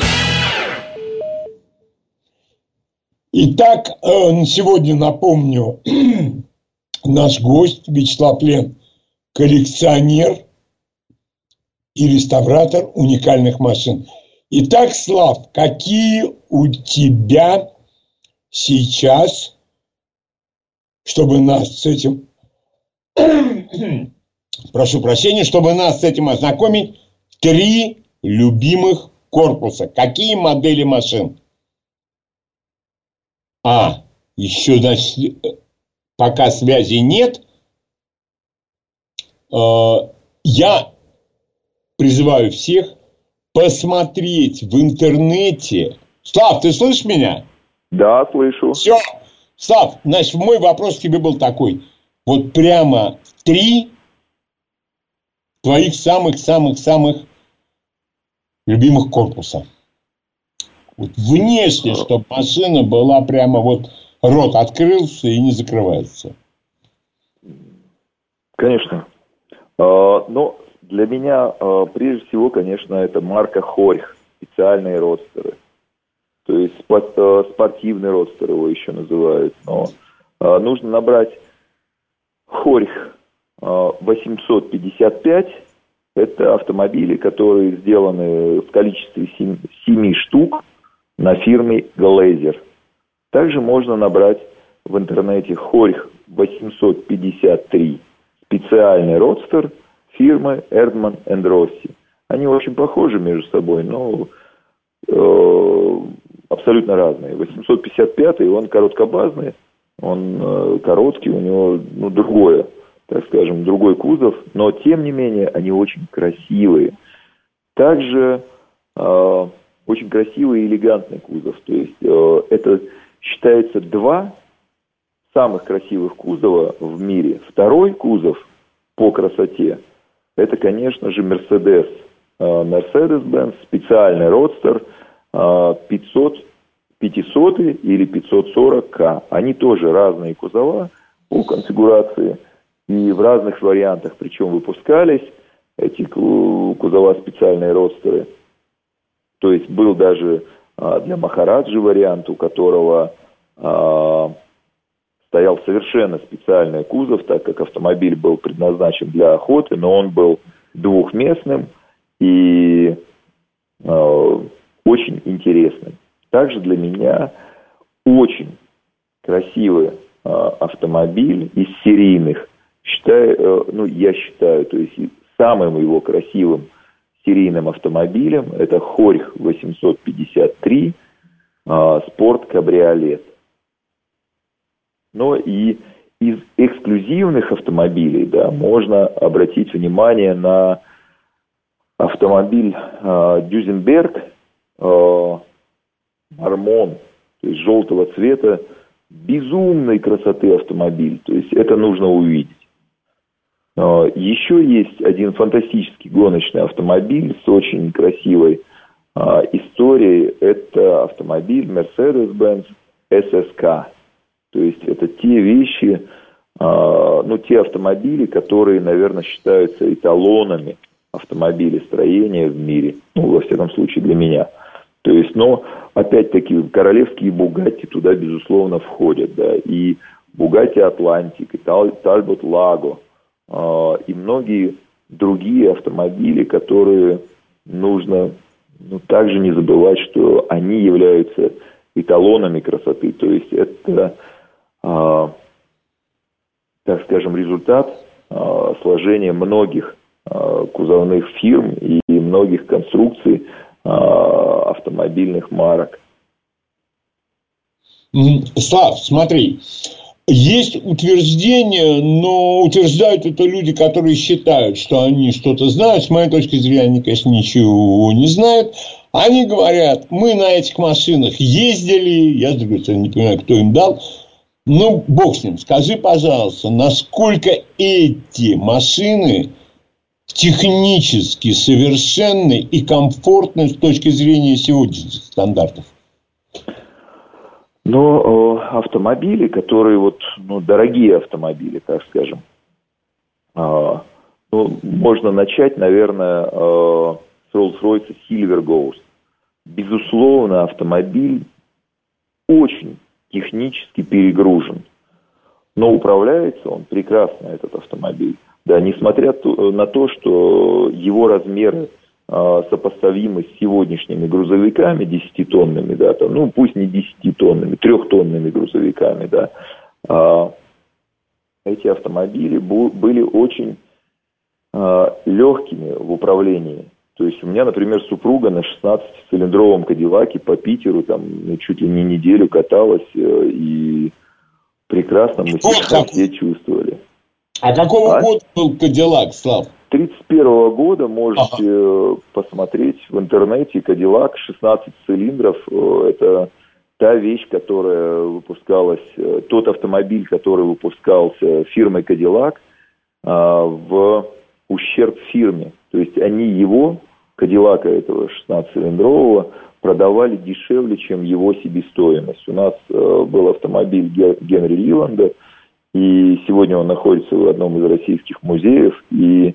Итак, сегодня, напомню, наш гость Вячеслав Лен, коллекционер и реставратор уникальных машин. Итак, Слав, какие у тебя сейчас, чтобы нас с этим, прошу прощения, чтобы нас с этим ознакомить, 3 любимых корпуса? Какие модели машин? Еще, значит, пока связи нет, я призываю всех посмотреть в интернете. Слав, ты слышишь меня? Да, слышу. Все. Слав, значит, мой вопрос к тебе был такой. Вот прямо 3 твоих самых-самых-самых любимых корпуса. Вот внешне, чтобы машина была прямо вот рот открылся и не закрывается. Конечно. Но для меня, прежде всего, конечно, это марка Хорьх, специальные родстеры. То есть спортивный родстер его еще называют. Но нужно набрать Хорьх 855. Это автомобили, которые сделаны в количестве 7 штук на фирме Glazer. Также можно набрать в интернете Хорьх 853. Специальный родстер фирмы Erdmann & Rossi. Они очень похожи между собой, но абсолютно разные. 855-й, он короткобазный, он короткий, у него другое, так скажем, другой кузов, но тем не менее они очень красивые. Также очень красивый и элегантный кузов. То есть это считается 2 самых красивых кузова в мире. Второй кузов по красоте — это, конечно же, Mercedes. Mercedes-Benz, специальный родстер 500 или 540К. Они тоже разные кузова по конфигурации и в разных вариантах. Причем выпускались эти кузова специальные родстеры. То есть был даже для Махараджи вариант, у которого стоял совершенно специальный кузов, так как автомобиль был предназначен для охоты, но он был двухместным и очень интересным. Также для меня очень красивый автомобиль из серийных. Я считаю, то есть самым его красивым серийным автомобилем это Хорьх 853 спорт-кабриолет. Но и из эксклюзивных автомобилей, да, можно обратить внимание на автомобиль Дюзенберг Армон, то есть желтого цвета, безумной красоты автомобиль, то есть это нужно увидеть. Еще есть один фантастический гоночный автомобиль с очень красивой историей, это автомобиль Mercedes-Benz SSK. То есть это те вещи, те автомобили, которые, наверное, считаются эталонами автомобилестроения в мире. Во всяком случае, для меня. То есть, опять-таки, королевские Бугатти туда, безусловно, входят. Да, и Бугатти Атлантик, и Тальбот Лаго, и многие другие автомобили, которые нужно также не забывать, что они являются эталонами красоты. То есть, это, так скажем, результат сложения многих кузовных фирм и многих конструкций автомобильных марок. Слав, смотри, есть утверждение, но утверждают это люди, которые считают, что они что-то знают. С моей точки зрения, они, конечно, ничего не знают. Они говорят, мы на этих машинах ездили, я, с другой стороны, не понимаю, кто им дал. Бог с ним, скажи, пожалуйста, насколько эти машины технически совершенны и комфортны с точки зрения сегодняшних стандартов? Автомобили, которые дорогие автомобили, так скажем, можно начать, наверное, с Rolls-Royce Silver Ghost. Безусловно, автомобиль очень технически перегружен, но управляется он прекрасно, этот автомобиль. Да, несмотря на то, что его размеры сопоставимы с сегодняшними грузовиками 10-тонными, да, пусть не 10-тонными, 3-тонными грузовиками, да, эти автомобили были очень легкими в управлении. То есть у меня, например, супруга на 16-цилиндровом Кадиллаке по Питеру чуть ли не неделю каталась, и прекрасно мы себя все чувствовали. А какого года был Кадиллак, Слав? 31 года можете посмотреть в интернете. Кадиллак 16 цилиндров. Это та вещь, которая выпускалась, тот автомобиль, который выпускался фирмой Cadillac, в ущерб фирме. То есть они его, Кадиллака этого 16-цилиндрового, продавали дешевле, чем его себестоимость. У нас был автомобиль Генри Лиланда, и сегодня он находится в одном из российских музеев, и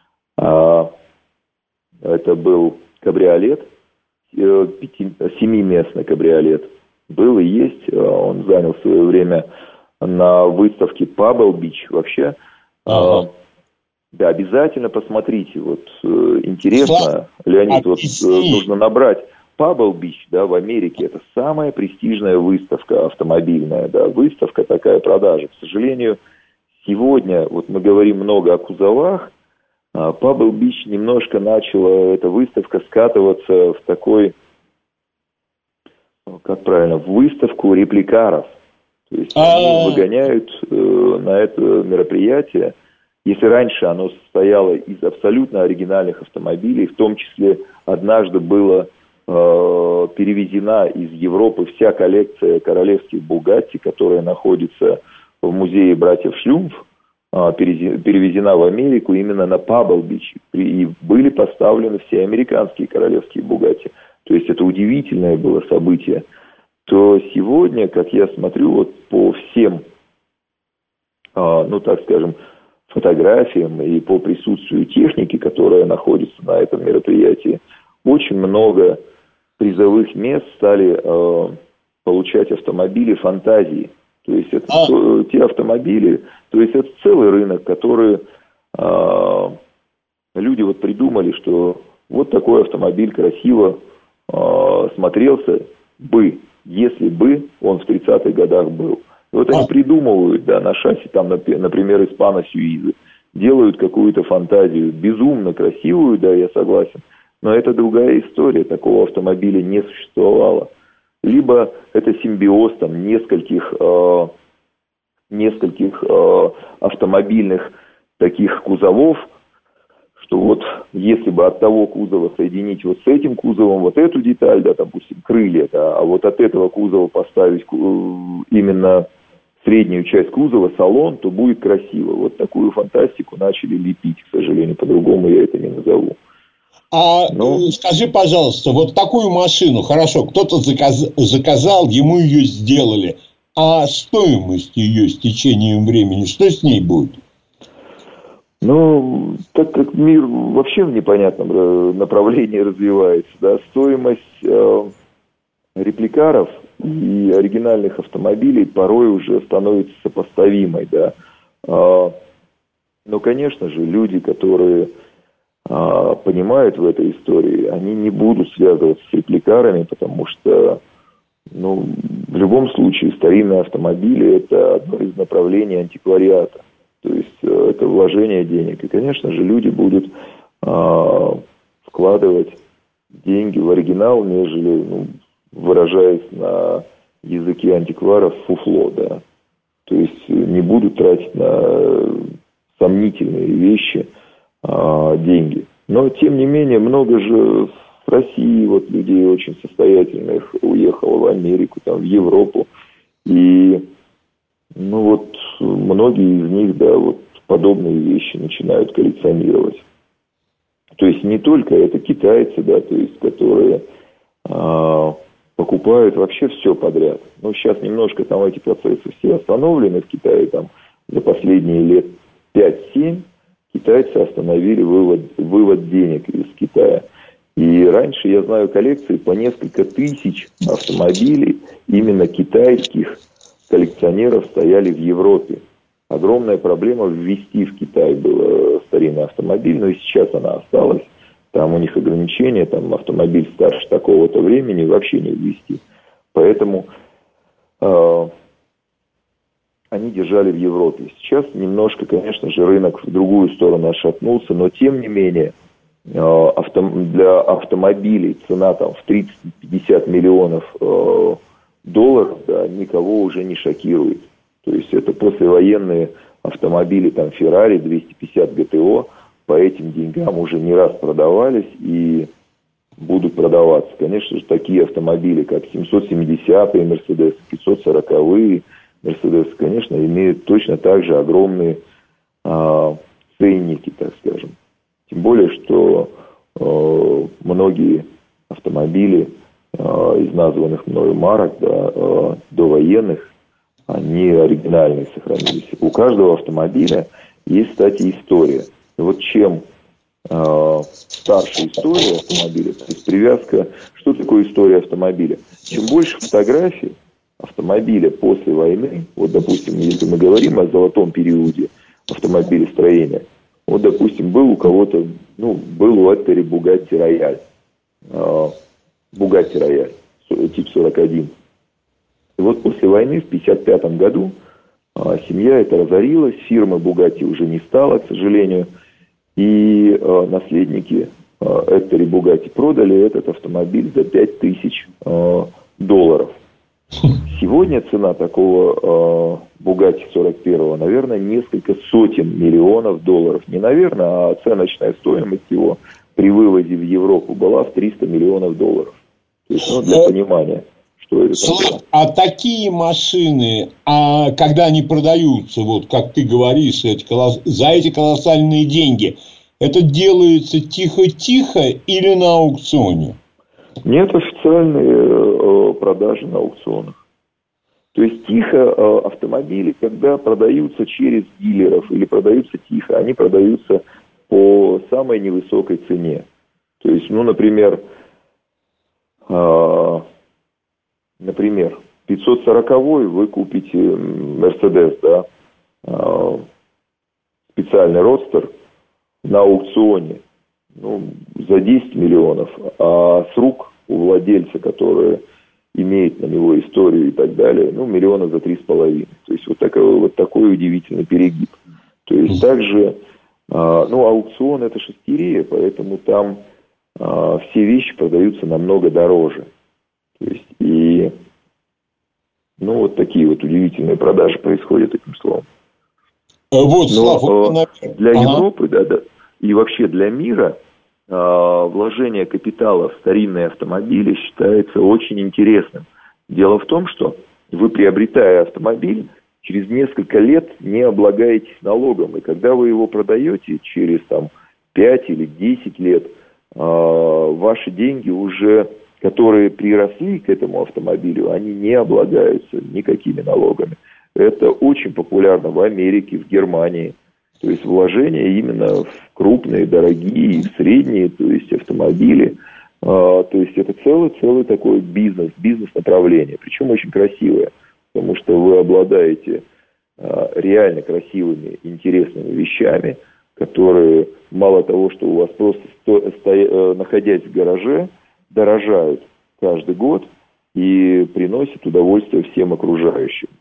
это был кабриолет, 7-местный кабриолет. Был и есть, он занял в свое время на выставке Pebble Beach вообще. Да, обязательно посмотрите, вот интересно, Леонид, вот нужно набрать Pebble Beach, да, в Америке, это самая престижная выставка автомобильная, да, выставка такая, продажа. К сожалению, сегодня, вот мы говорим много о кузовах, Pebble Beach немножко начала, эта выставка, скатываться в такой, как правильно, в выставку репликаров. То есть они выгоняют на это мероприятие. Если раньше оно состояло из абсолютно оригинальных автомобилей, в том числе однажды была перевезена из Европы вся коллекция королевских Бугатти, которая находится в музее братьев Шлюмф, перевезена в Америку именно на Pebble Beach. И были поставлены все американские королевские Бугатти. То есть это удивительное было событие. То сегодня, как я смотрю, вот по всем, ну так скажем, фотографиям и по присутствию техники, которая находится на этом мероприятии, очень много призовых мест стали получать автомобили фантазии. То есть это те автомобили, то есть это целый рынок, который люди вот придумали, что вот такой автомобиль красиво смотрелся бы, если бы он в 30-х годах был. И вот они придумывают, да, на шасси, там, например, Испано Сюизы, делают какую-то фантазию, безумно красивую, да, я согласен, но это другая история, такого автомобиля не существовало. Либо это симбиоз там нескольких автомобильных таких кузовов, что вот если бы от того кузова соединить вот с этим кузовом вот эту деталь, да, допустим, крылья, да, а вот от этого кузова поставить именно среднюю часть кузова, салон, то будет красиво. Вот такую фантастику начали лепить, к сожалению, по-другому я это не назову. Скажи, пожалуйста, вот такую машину, хорошо, кто-то заказал, ему ее сделали, а стоимость ее с течением времени, что с ней будет? Ну, так как мир вообще в непонятном направлении развивается, да, стоимость репликаров и оригинальных автомобилей порой уже становится сопоставимой, да. Но, конечно же, люди, которые понимают в этой истории, они не будут связываться с репликарами, потому что, ну, в любом случае старинные автомобили – это одно из направлений антиквариата. То есть это вложение денег. И, конечно же, люди будут вкладывать деньги в оригинал, нежели, ну, выражаясь на языке антикваров, фуфло, да. То есть не будут тратить на сомнительные вещи деньги. Но, тем не менее, много же с России вот людей очень состоятельных уехало в Америку, там, в Европу. И, ну, вот многие из них, да, вот подобные вещи начинают коллекционировать. То есть не только это китайцы, да, то есть которые покупают вообще все подряд. Но сейчас немножко там эти процессы все остановлены в Китае, там за последние лет 5-7 китайцы остановили вывод денег из Китая. И раньше, я знаю, коллекции по несколько тысяч автомобилей именно китайских коллекционеров стояли в Европе. Огромная проблема ввести в Китай был старинный автомобиль, но и сейчас она осталась. Там у них ограничения, там автомобиль старше такого-то времени вообще не ввести. Поэтому они держали в Европе. Сейчас немножко, конечно же, рынок в другую сторону отшатнулся, но тем не менее для автомобилей цена там в 30-50 миллионов долларов, да, никого уже не шокирует. То есть это послевоенные автомобили, там Ferrari 250 GTO по этим деньгам уже не раз продавались, и будут продаваться. Конечно же, такие автомобили, как 770-е Мерседес, 540-е Мерседес, конечно, имеют точно так же огромные ценники, так скажем. Тем более, что многие автомобили из названных мною марок, да, довоенных, они оригинальные сохранились. У каждого автомобиля есть, кстати, история. И вот чем старше история автомобиля, то есть привязка, что такое история автомобиля? Чем больше фотографий автомобиля после войны, вот, допустим, если мы говорим о золотом периоде автомобилестроения, вот, допустим, был у кого-то, был у Эттери Бугатти Рояль, тип 41. И вот после войны в 1955 году семья эта разорилась, фирмы Бугатти уже не стало, к сожалению, и наследники Эттери Бугатти продали этот автомобиль за $5000. Сегодня цена такого Бугатти 41-го, наверное, несколько сотен миллионов долларов. Не наверное, а оценочная стоимость его при вывозе в Европу была в $300 миллионов. То есть, для понимания, что это такое. А такие машины, когда они продаются, вот как ты говоришь, за эти колоссальные деньги, это делается тихо-тихо или на аукционе? Нет официальной продажи на аукционах. То есть тихо автомобили, когда продаются через дилеров или продаются тихо, они продаются по самой невысокой цене. То есть, например, 540-й вы купите Мерседес, да, специальный родстер на аукционе, за 10 миллионов, а с рук у владельца, который имеет на него историю и так далее, миллиона за 3,5. То есть вот такой удивительный перегиб. То есть также, аукцион это шестерия, поэтому там все вещи продаются намного дороже. То есть и вот такие вот удивительные продажи происходят, этим словом. Для Европы, да, и вообще для мира вложение капитала в старинные автомобили считается очень интересным. Дело в том, что вы, приобретая автомобиль, через несколько лет не облагаетесь налогом. И когда вы его продаете через 5 или 10 лет, ваши деньги уже, которые приросли к этому автомобилю, они не облагаются никакими налогами. Это очень популярно в Америке, в Германии. То есть вложения именно в крупные, дорогие, в средние, то есть автомобили. То есть это целый такой бизнес-направление. Причем очень красивое, потому что вы обладаете реально красивыми, интересными вещами, которые мало того, что у вас просто находясь в гараже, дорожают каждый год и приносят удовольствие всем окружающим,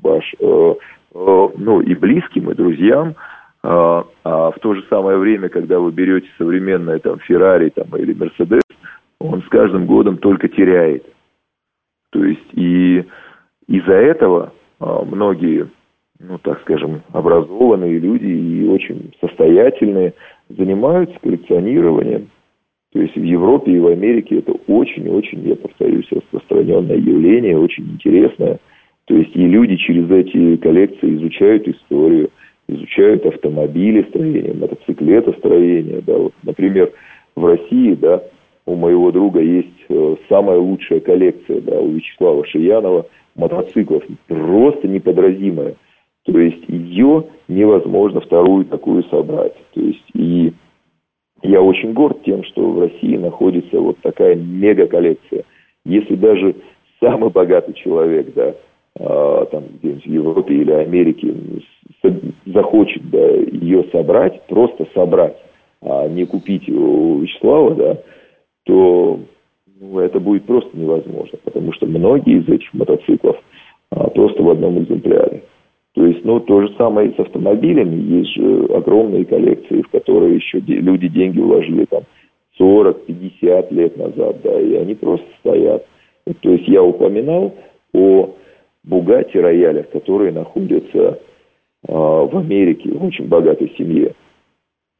и близким, и друзьям. А в то же самое время, когда вы берете современное Феррари или Мерседес, он с каждым годом только теряет. То есть и из-за этого многие, образованные люди и очень состоятельные занимаются коллекционированием. То есть в Европе и в Америке это очень-очень, я повторюсь, распространенное явление, очень интересное. То есть и люди через эти коллекции изучают историю, изучают автомобилестроение, мотоциклетостроение. Да. Вот, например, в России, да, у моего друга есть самая лучшая коллекция, да, у Вячеслава Шиянова, мотоциклов, просто неподразимая. То есть ее невозможно вторую такую собрать. То есть и я очень горд тем, что в России находится вот такая мега-коллекция. Если даже самый богатый человек, да, где-нибудь в Европе или Америке захочет, да, ее собрать, просто собрать, а не купить ее у Вячеслава, да, то это будет просто невозможно, потому что многие из этих мотоциклов просто в одном экземпляре. То есть, то же самое и с автомобилями. Есть же огромные коллекции, в которые еще люди деньги вложили 40-50 лет назад, да, и они просто стоят. То есть, я упоминал о Бугатти роялях, которые находятся в Америке, в очень богатой семье.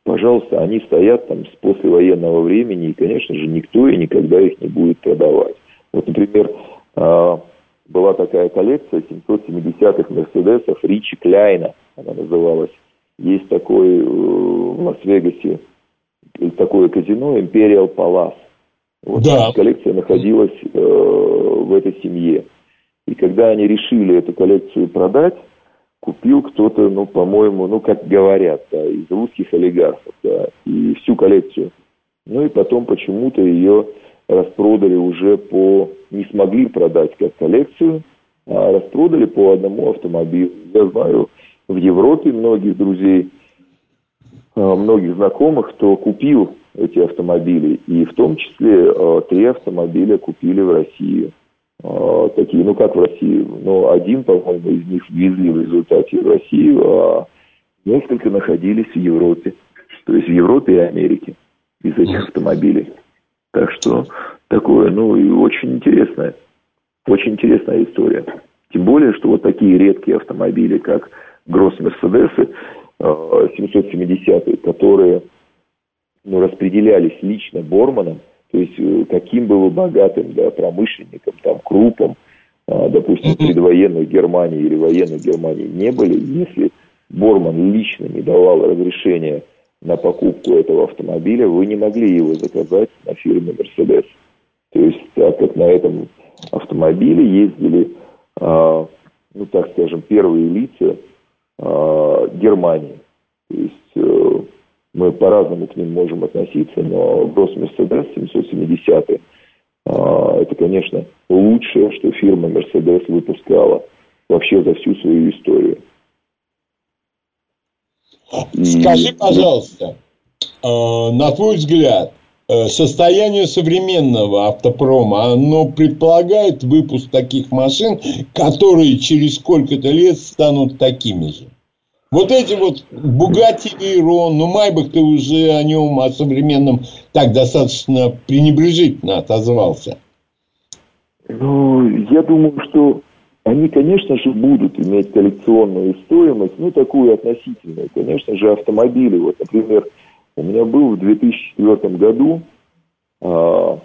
пожалуйста, они стоят там с послевоенного времени, и, конечно же, никто и никогда их не будет продавать. Вот, например, была такая коллекция 770-х Мерседесов Ричи Кляйна, она называлась. Есть такой в Лас-Вегасе, такое казино Imperial Palace. Вот да. Коллекция находилась в этой семье. И когда они решили эту коллекцию продать, купил кто-то, ну, по-моему, ну, как говорят, да, из русских олигархов, да, и всю коллекцию. Ну, и потом почему-то ее распродали уже не смогли продать как коллекцию, а распродали по одному автомобилю. Я знаю в Европе многих друзей, многих знакомых, кто купил эти автомобили, и в том числе 3 автомобиля купили в России. Такие, ну как в России, ну один, по-моему, из них ввезли в результате в Россию, а несколько находились в Европе, то есть в Европе и Америке из этих автомобилей. Так что такое, ну и очень интересная история. Тем более, что вот такие редкие автомобили, как Гросс-Мерседесы 770-е, которые распределялись лично Борманом, то есть каким бы вы богатым, да, промышленником, там, крупом, допустим, предвоенной Германии или военной Германии не были, если Борман лично не давал разрешения на покупку этого автомобиля, вы не могли его заказать на фирме Mercedes. То есть, так как на этом автомобиле ездили, ну так скажем, первые лица Германии. То есть мы по-разному к ним можем относиться, но Гросс-Мерседес 770 это, конечно, лучшее, что фирма Mercedes выпускала вообще за всю свою историю. Скажи, пожалуйста, на твой взгляд, состояние современного автопрома, оно предполагает выпуск таких машин, которые через сколько-то лет станут такими же? Вот эти вот Bugatti Veyron, ну, Майбах, ты уже о нем, о современном, так достаточно пренебрежительно отозвался. Ну, я думаю, что они, конечно же, будут иметь коллекционную стоимость, ну, такую относительную. Конечно же, автомобили. Вот, например, у меня был в 2004 году, в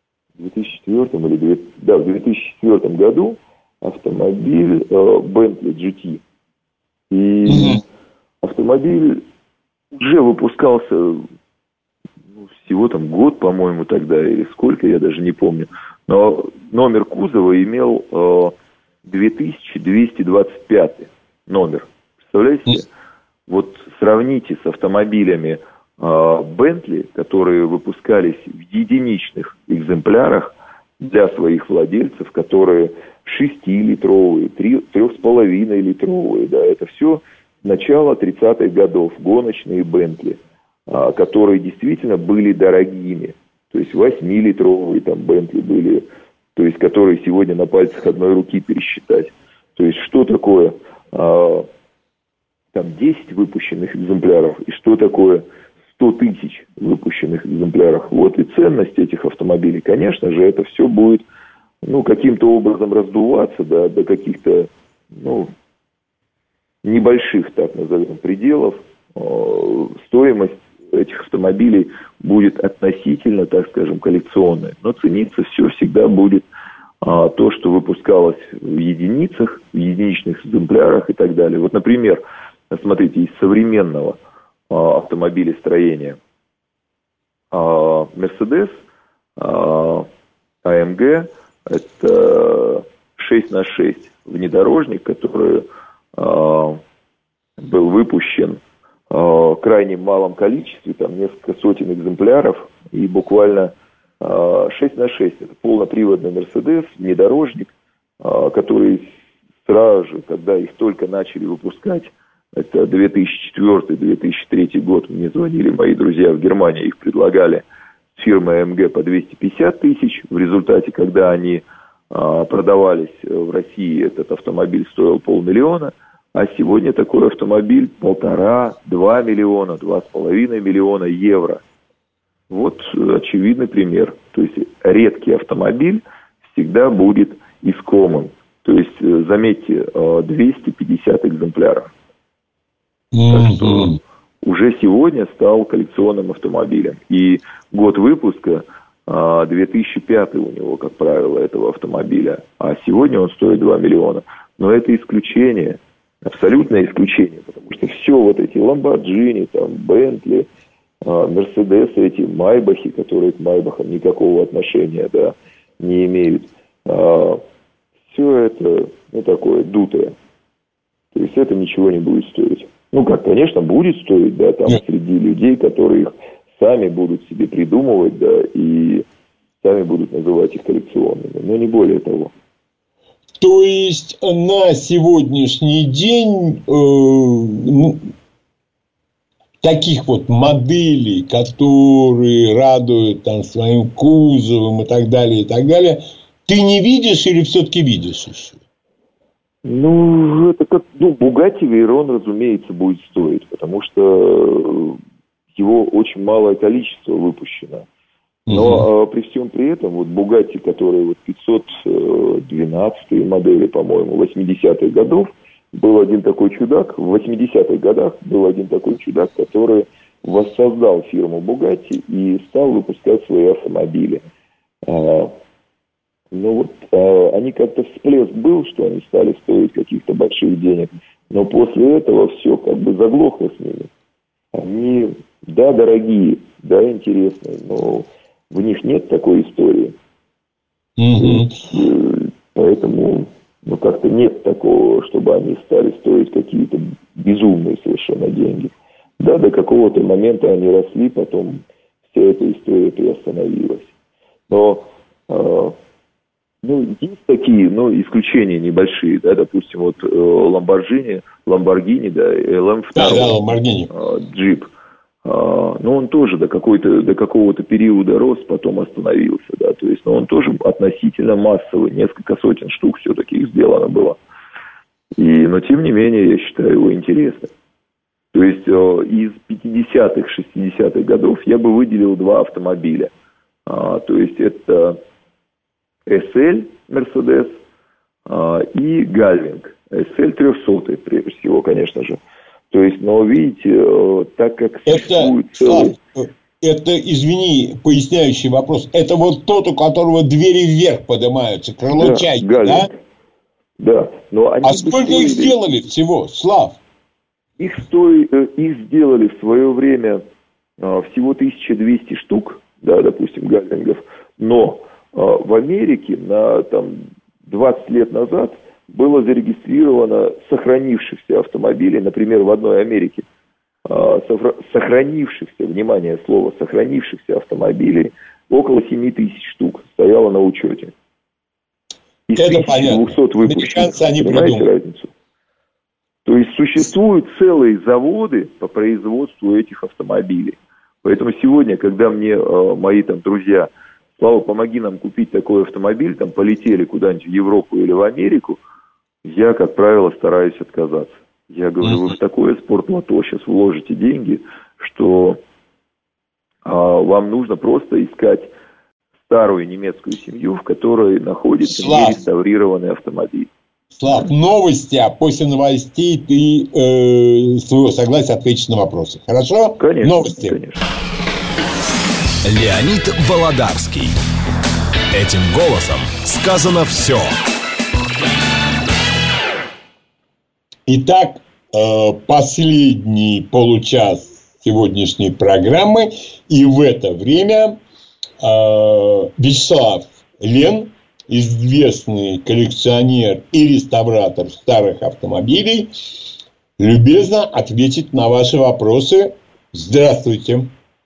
2004 году автомобиль Bentley GT. И автомобиль уже выпускался всего там год, по-моему, тогда, или сколько, я даже не помню. Но номер кузова имел 2225 номер. Представляете? Вот сравните с автомобилями Bentley, которые выпускались в единичных экземплярах для своих владельцев, которые 6-литровые, 3,5-литровые, да, это все начало 30-х годов, гоночные Bentley, которые действительно были дорогими, то есть 8-литровые там Bentley были, то есть которые сегодня на пальцах одной руки пересчитать. То есть что такое там 10 выпущенных экземпляров и что такое 100 тысяч выпущенных экземпляров. Вот и ценность этих автомобилей, конечно же, это все будет, ну, каким-то образом раздуваться, да, до каких-то, ну, небольших, так назовем, пределов. Стоимость этих автомобилей будет относительно, так скажем, коллекционная. Но цениться все всегда будет то, что выпускалось в единицах, в единичных экземплярах и так далее. Вот, например, смотрите, из современного автомобилестроения Mercedes AMG это 6х6 внедорожник, который был выпущен в крайне малом количестве, там несколько сотен экземпляров, и буквально 6х6 это полноприводный Mercedes, внедорожник, который сразу же, когда их только начали выпускать, это 2004-2003 год, мне звонили мои друзья в Германии, их предлагали фирмы AMG по 250 тысяч. В результате, когда они продавались в России, этот автомобиль стоил 500 000, а сегодня такой автомобиль 1,5-2 миллиона, 2,5 миллиона евро. Вот очевидный пример. То есть редкий автомобиль всегда будет искомым. То есть, заметьте, 250 экземпляров. Так что уже сегодня стал коллекционным автомобилем. И год выпуска 2005 у него, как правило, этого автомобиля. А сегодня он стоит 2 миллиона. Но это исключение, абсолютное исключение. Потому что все вот эти Lamborghini, там, Bentley, Мерседесы, эти Майбахи, которые к Майбахам никакого отношения, да, не имеют. Все это, такое дутое. То есть это ничего не будет стоить. Конечно, будет стоить, да, там среди людей, которые их сами будут себе придумывать, да, и сами будут называть их коллекционными, но не более того. То есть на сегодняшний день таких вот моделей, которые радуют там своим кузовом и так далее, ты не видишь или все-таки видишь еще? Это как, Bugatti Veyron, разумеется, будет стоить, потому что его очень малое количество выпущено. Но при всем при этом, вот Bugatti, которые 512 модели, по-моему, 80-х годов, был один такой чудак, в 80-х годах был один такой чудак, который воссоздал фирму Bugatti и стал выпускать свои автомобили. Они как-то всплеск был, что они стали стоить каких-то больших денег, но после этого все как бы заглохло с ними. Они, да, дорогие, да, интересные, но в них нет такой истории. Поэтому, как-то нет такого, чтобы они стали стоить какие-то безумные совершенно деньги. Да, до какого-то момента они росли, потом вся эта история приостановилась. Но есть такие, исключения небольшие, да, допустим, Lamborghini, да, LM2, Lamborghini. джип. Но он тоже до какого-то периода рос, потом остановился, да, то есть, он тоже относительно массовый, несколько сотен штук все-таки их сделано было. Но тем не менее, я считаю его интересным. То есть, из 50-х, 60-х годов я бы выделил два автомобиля. То есть, это SL Mercedes и Galving. SL 300, прежде всего, конечно же. То есть, но видите, так как существует целый... Это, извини, поясняющий вопрос. Это вот тот, у которого двери вверх поднимаются, крыло чайки, да? Да. Но они сколько их сделали всего, Слав? Их сделали в свое время всего 1200 штук, да, допустим, Гальвингов. Но в Америке на 20 лет назад было зарегистрировано сохранившихся автомобилей, например, в одной Америке, сохранившихся, внимание, слово, сохранившихся автомобилей около 7 тысяч штук стояло на учете. Из 1200 выпущенных, понимаете разницу? То есть существуют целые заводы по производству этих автомобилей. Поэтому сегодня, когда мне мои друзья: Слава, помоги нам купить такой автомобиль, полетели куда-нибудь в Европу или в Америку, я, как правило, стараюсь отказаться. Я говорю, вы в такое спортлото сейчас вложите деньги, что вам нужно просто искать старую немецкую семью, в которой находится нереставрированный автомобиль. Слав, новости, а после новостей ты своего согласия ответишь на вопросы. Хорошо? Конечно. Новости. Конечно. Леонид Володарский. Этим голосом сказано все. Итак, последний получас сегодняшней программы. И в это время Вячеслав Лен, известный коллекционер и реставратор старых автомобилей, любезно ответит на ваши вопросы. Здравствуйте.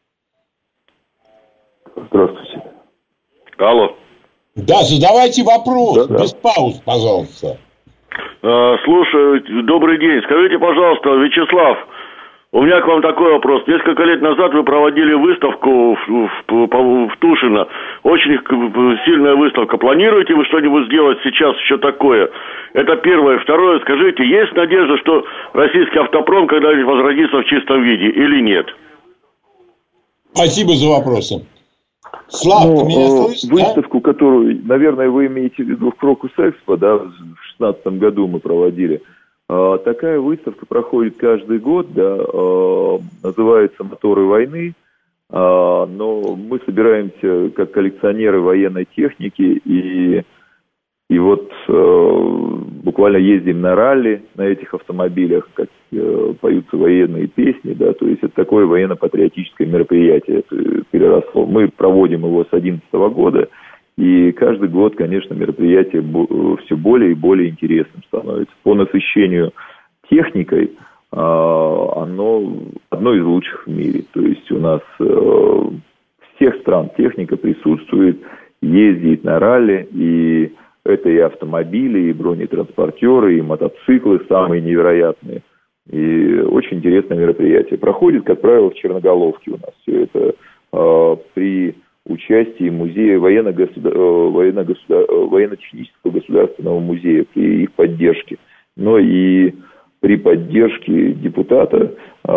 Здравствуйте. Алло. Да, задавайте вопрос, без пауз, пожалуйста. Слушаю, добрый день. Скажите, пожалуйста, Вячеслав, у меня к вам такой вопрос. Несколько лет назад вы проводили выставку в Тушино. Очень сильная выставка. Планируете вы что-нибудь сделать сейчас еще такое? Это первое. Второе, скажите, есть надежда, что российский автопром когда-нибудь возродится в чистом виде или нет? Спасибо за вопросы. Слав, ты меня слышишь? Выставку, которую, наверное, вы имеете в виду в Крокус Экспо, да, в 2016 году мы проводили. Такая выставка проходит каждый год, да, называется «Моторы войны», но мы собираемся как коллекционеры военной техники и вот буквально ездим на ралли на этих автомобилях, как поются военные песни, да, то есть это такое военно-патриотическое мероприятие, это переросло. Мы проводим его с 2011 года, и каждый год, конечно, мероприятие все более и более интересным становится. По насыщению техникой оно одно из лучших в мире. То есть у нас всех стран техника присутствует, ездит на ралли, и это и автомобили, и бронетранспортеры, и мотоциклы самые невероятные. И очень интересное мероприятие. Проходит, как правило, в Черноголовке у нас все это при участии музея военно-технического государственного музея, при их поддержке. Но и при поддержке депутата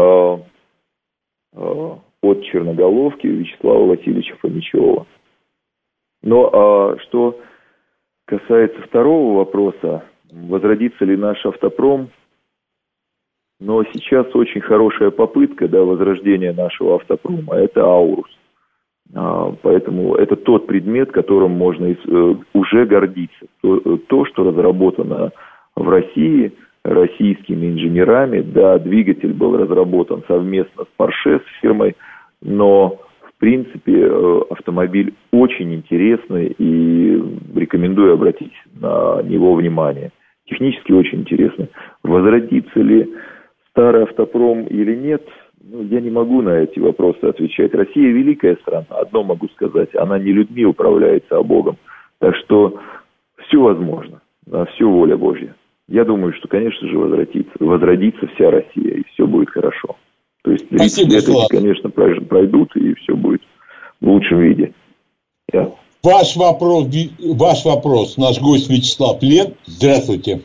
от Черноголовки Вячеслава Васильевича Фомичева. Но что касается второго вопроса, возродится ли наш автопром, но сейчас очень хорошая попытка, да, возрождения нашего автопрома, это Аурус. Поэтому это тот предмет, которым можно уже гордиться. То, что разработано в России российскими инженерами, да, двигатель был разработан совместно с Porsche, с фирмой, но в принципе автомобиль очень интересный и рекомендую обратить на него внимание. Технически очень интересный. Возродится ли старый автопром или нет, я не могу на эти вопросы отвечать. Россия великая страна, одно могу сказать, она не людьми управляется, а Богом. Так что все возможно, да, все воля Божья. Я думаю, что, конечно же, возродится вся Россия, и все будет хорошо. То есть 30 лет эти, конечно, пройдут, и все будет в лучшем виде. Да. Ваш вопрос, наш гость Вячеслав Лен. Здравствуйте.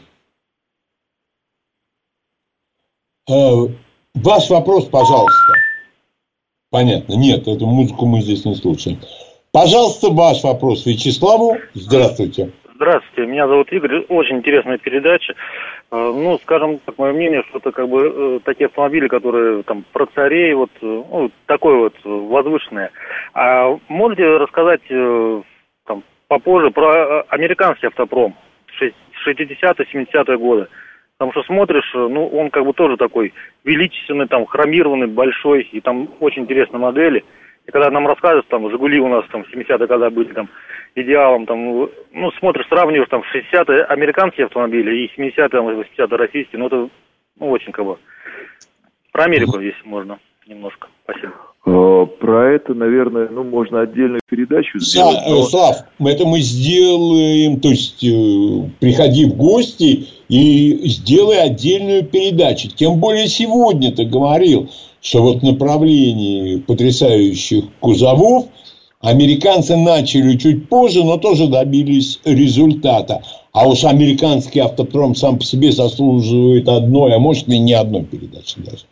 Ваш вопрос, пожалуйста. Понятно. Нет, эту музыку мы здесь не слушаем. Пожалуйста, ваш вопрос Вячеславу. Здравствуйте. Здравствуйте, меня зовут Игорь. Очень интересная передача. Ну, скажем так, мое мнение, что это как бы такие автомобили, которые там про царей, вот, ну, такое вот возвышенное. А можете рассказать там попозже про американский автопром 60-е, 70-е годы? Потому что смотришь, ну, он как бы тоже такой величественный, там, хромированный, большой, и там очень интересные модели. И когда нам рассказывают, там, «Жигули» у нас там в 70-е годы были там идеалом, там, ну, смотришь, сравниваешь там 60-е американские автомобили и 70-е, 80-е российские, ну, это, ну, очень как бы... Про Америку здесь можно немножко. Спасибо. Про это, наверное, ну, можно отдельную передачу сделать. Да, но... Слав, это мы сделаем, то есть, приходи в гости и сделай отдельную передачу. Тем более, сегодня ты говорил, что вот в направлении потрясающих кузовов американцы начали чуть позже, но тоже добились результата. А уж американский автопром сам по себе заслуживает одной, а может и не одной передачи даже.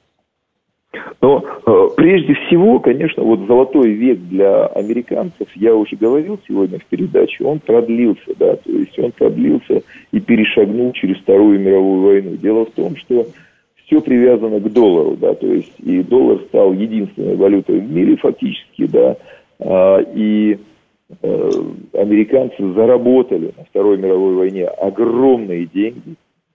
Но прежде всего, конечно, вот золотой век для американцев, я уже говорил сегодня в передаче, он продлился, да, то есть он продлился и перешагнул через Вторую мировую войну. Дело в том, что все привязано к доллару, да, то есть и доллар стал единственной валютой в мире фактически, да, и американцы заработали на Второй мировой войне огромные деньги,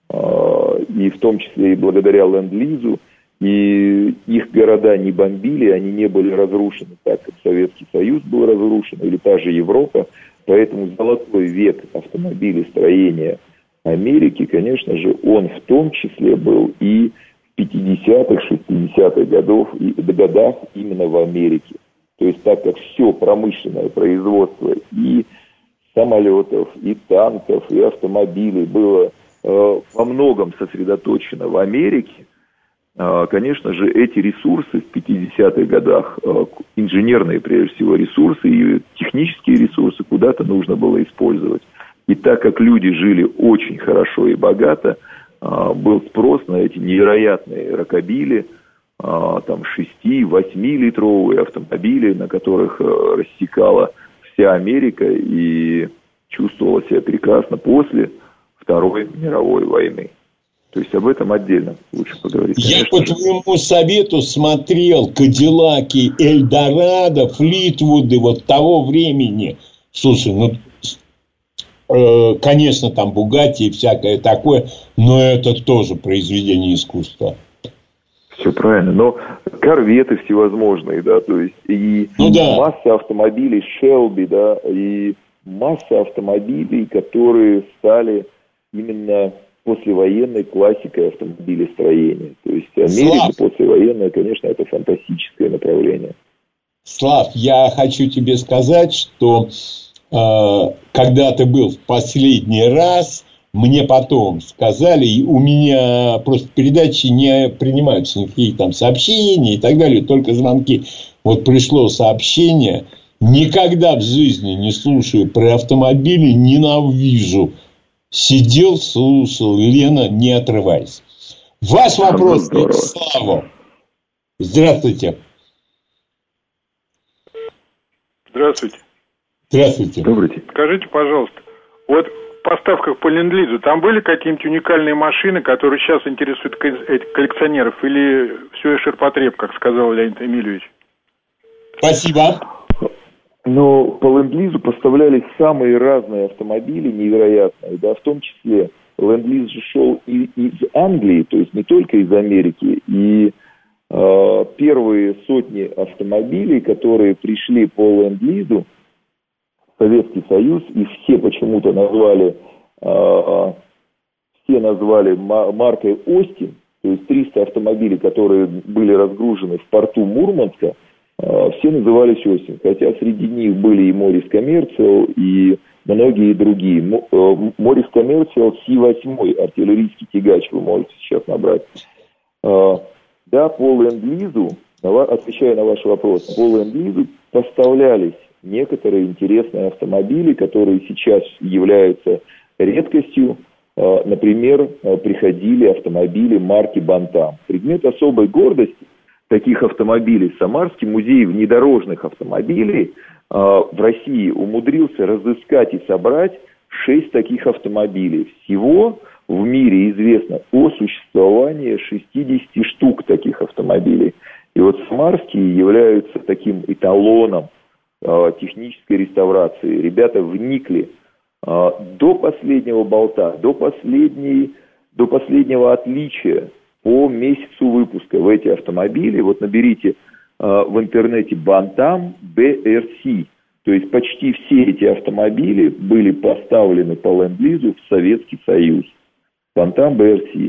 и в том числе и благодаря ленд-лизу, и их города не бомбили, они не были разрушены так, как Советский Союз был разрушен, или та же Европа, поэтому золотой век автомобилестроения Америки, конечно же, он в том числе был и в 50-х, 60-х годах именно в Америке. То есть так как все промышленное производство и самолетов, и танков, и автомобилей было во многом сосредоточено в Америке, конечно же, эти ресурсы в 50-х годах, инженерные, прежде всего, ресурсы и технические ресурсы куда-то нужно было использовать. И так как люди жили очень хорошо и богато, был спрос на эти невероятные рокобили, там 6-8-литровые автомобили, на которых рассекала вся Америка и чувствовала себя прекрасно после Второй мировой войны. То есть об этом отдельно лучше поговорить. Я по твоему совету смотрел Кадиллаки, Эльдорадо, Флитвуды вот того времени. Слушай, конечно, там Бугатти и всякое такое, но это тоже произведение искусства. Все правильно, но корветы всевозможные, да, то есть и масса автомобилей Шелби, да, и масса автомобилей, которые стали именно послевоенной классикой автомобилестроения. То есть Америка послевоенная, конечно, это фантастическое направление. Слав, я хочу тебе сказать, что когда ты был в последний раз, мне потом сказали, и у меня просто передачи не принимаются, никакие там сообщения и так далее, только звонки. Вот пришло сообщение, никогда в жизни не слушаю про автомобили, ненавижу. Сидел, слушал, Лена, не отрывайся. Ваш вопрос к Славу. Здравствуйте. Здравствуйте. Здравствуйте. Добрый день. Скажите, пожалуйста, вот в поставках по Ленд-Лизу там были какие-нибудь уникальные машины, которые сейчас интересуют коллекционеров, или все ширпотреб, как сказал Леонид Эмильевич? Спасибо. Но по Ленд-Лизу поставлялись самые разные автомобили, невероятные, да, в том числе Ленд-Лиз же шел и из Англии, то есть не только из Америки, и первые сотни автомобилей, которые пришли по Ленд-Лизу в Советский Союз, и все почему-то назвали маркой Остин, то есть 300 автомобилей, которые были разгружены в порту Мурманска, все назывались Остин, хотя среди них были и Моррис Коммерциал, и многие другие. Моррис Коммерциал Си-8, артиллерийский тягач, вы можете сейчас набрать. Да, по Ленд-Лизу, отвечая на ваш вопрос, по Ленд-Лизу поставлялись некоторые интересные автомобили, которые сейчас являются редкостью. Например, приходили автомобили марки Бантам. Предмет особой гордости таких автомобилей Самарский музей внедорожных автомобилей в России умудрился разыскать и собрать 6 таких автомобилей. Всего в мире известно о существовании 60 штук таких автомобилей. И вот Самарские являются таким эталоном технической реставрации. Ребята вникли до последнего болта, до последнего отличия по месяцу выпуска в эти автомобили. Вот наберите в интернете Bantam BRC. То есть почти все эти автомобили были поставлены по Ленд-Лизу в Советский Союз. Bantam BRC.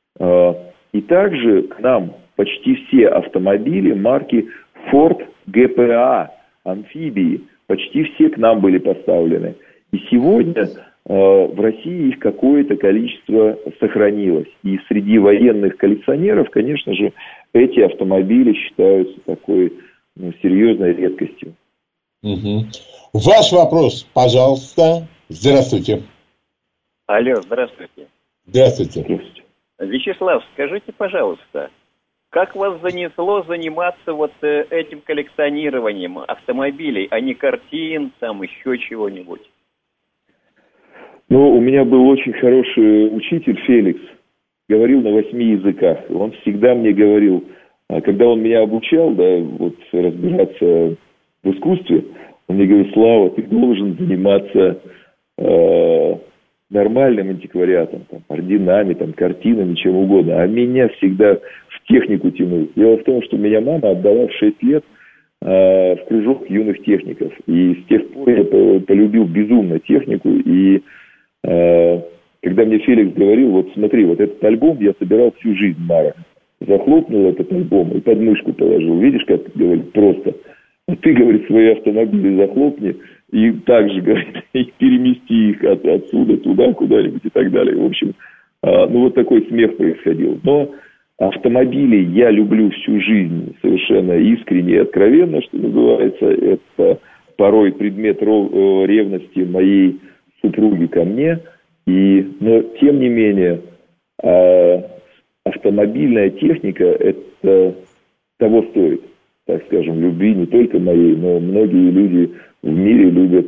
И также к нам почти все автомобили марки Ford GPA, амфибии, почти все к нам были поставлены. И сегодня в России их какое-то количество сохранилось. И среди военных коллекционеров, конечно же, эти автомобили считаются такой серьезной редкостью. Угу. Ваш вопрос, пожалуйста. Здравствуйте. Алло, здравствуйте. Здравствуйте. Вячеслав, скажите, пожалуйста, как вас занесло заниматься вот этим коллекционированием автомобилей, а не картин, там еще чего-нибудь? Ну, у меня был очень хороший учитель Феликс, говорил на 8 языках. Он всегда мне говорил, когда он меня обучал, да, вот разбираться в искусстве, он мне говорит: Слава, ты должен заниматься нормальным антиквариатом, там, орденами, там, картинами, чем угодно. А меня всегда в технику тянул. Дело в том, что меня мама отдала в 6 лет в кружок юных техников. И с тех пор я полюбил безумно технику. И когда мне Феликс говорил: вот смотри, вот этот альбом я собирал всю жизнь, Мара. Захлопнул этот альбом и под мышку положил. Видишь, как, говорит, просто. А ты, говорит, свои автомобили захлопни и также, говорит, перемести их отсюда туда, куда-нибудь и так далее. В общем, ну вот такой смех происходил. Но автомобили я люблю всю жизнь совершенно искренне и откровенно, что называется. Это порой предмет ревности моей супруги ко мне. Но, тем не менее, автомобильная техника это того стоит, так скажем, любви не только моей, но многие люди в мире любят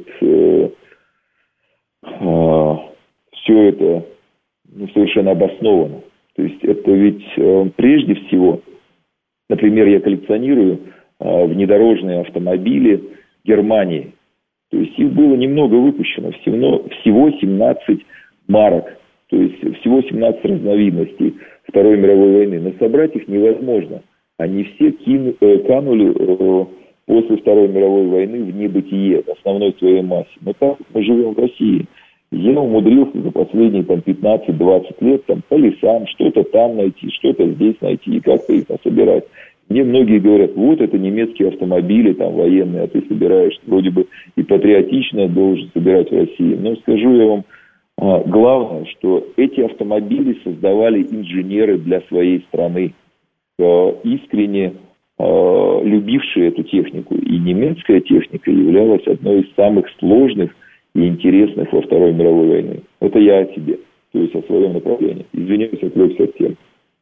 все это совершенно обоснованно. То есть это ведь прежде всего, например, я коллекционирую внедорожные автомобили Германии. То есть их было немного выпущено, всего 17 марок, то есть всего 17 разновидностей Второй мировой войны. Но собрать их невозможно. Они все канули после Второй мировой войны в небытие, в основной своей массе. Но так мы живем в России. Я умудрился за последние 15-20 лет по лесам что-то там найти, что-то здесь найти и как-то их насобирать. Мне многие говорят, вот это немецкие автомобили военные, а ты собираешь, вроде бы и патриотично должен собирать в России. Но скажу я вам, главное, что эти автомобили создавали инженеры для своей страны, искренне любившие эту технику. И немецкая техника являлась одной из самых сложных и интересных во Второй мировой войне. Это я о себе, то есть о своем направлении. Извиняюсь, отвлекся от темы.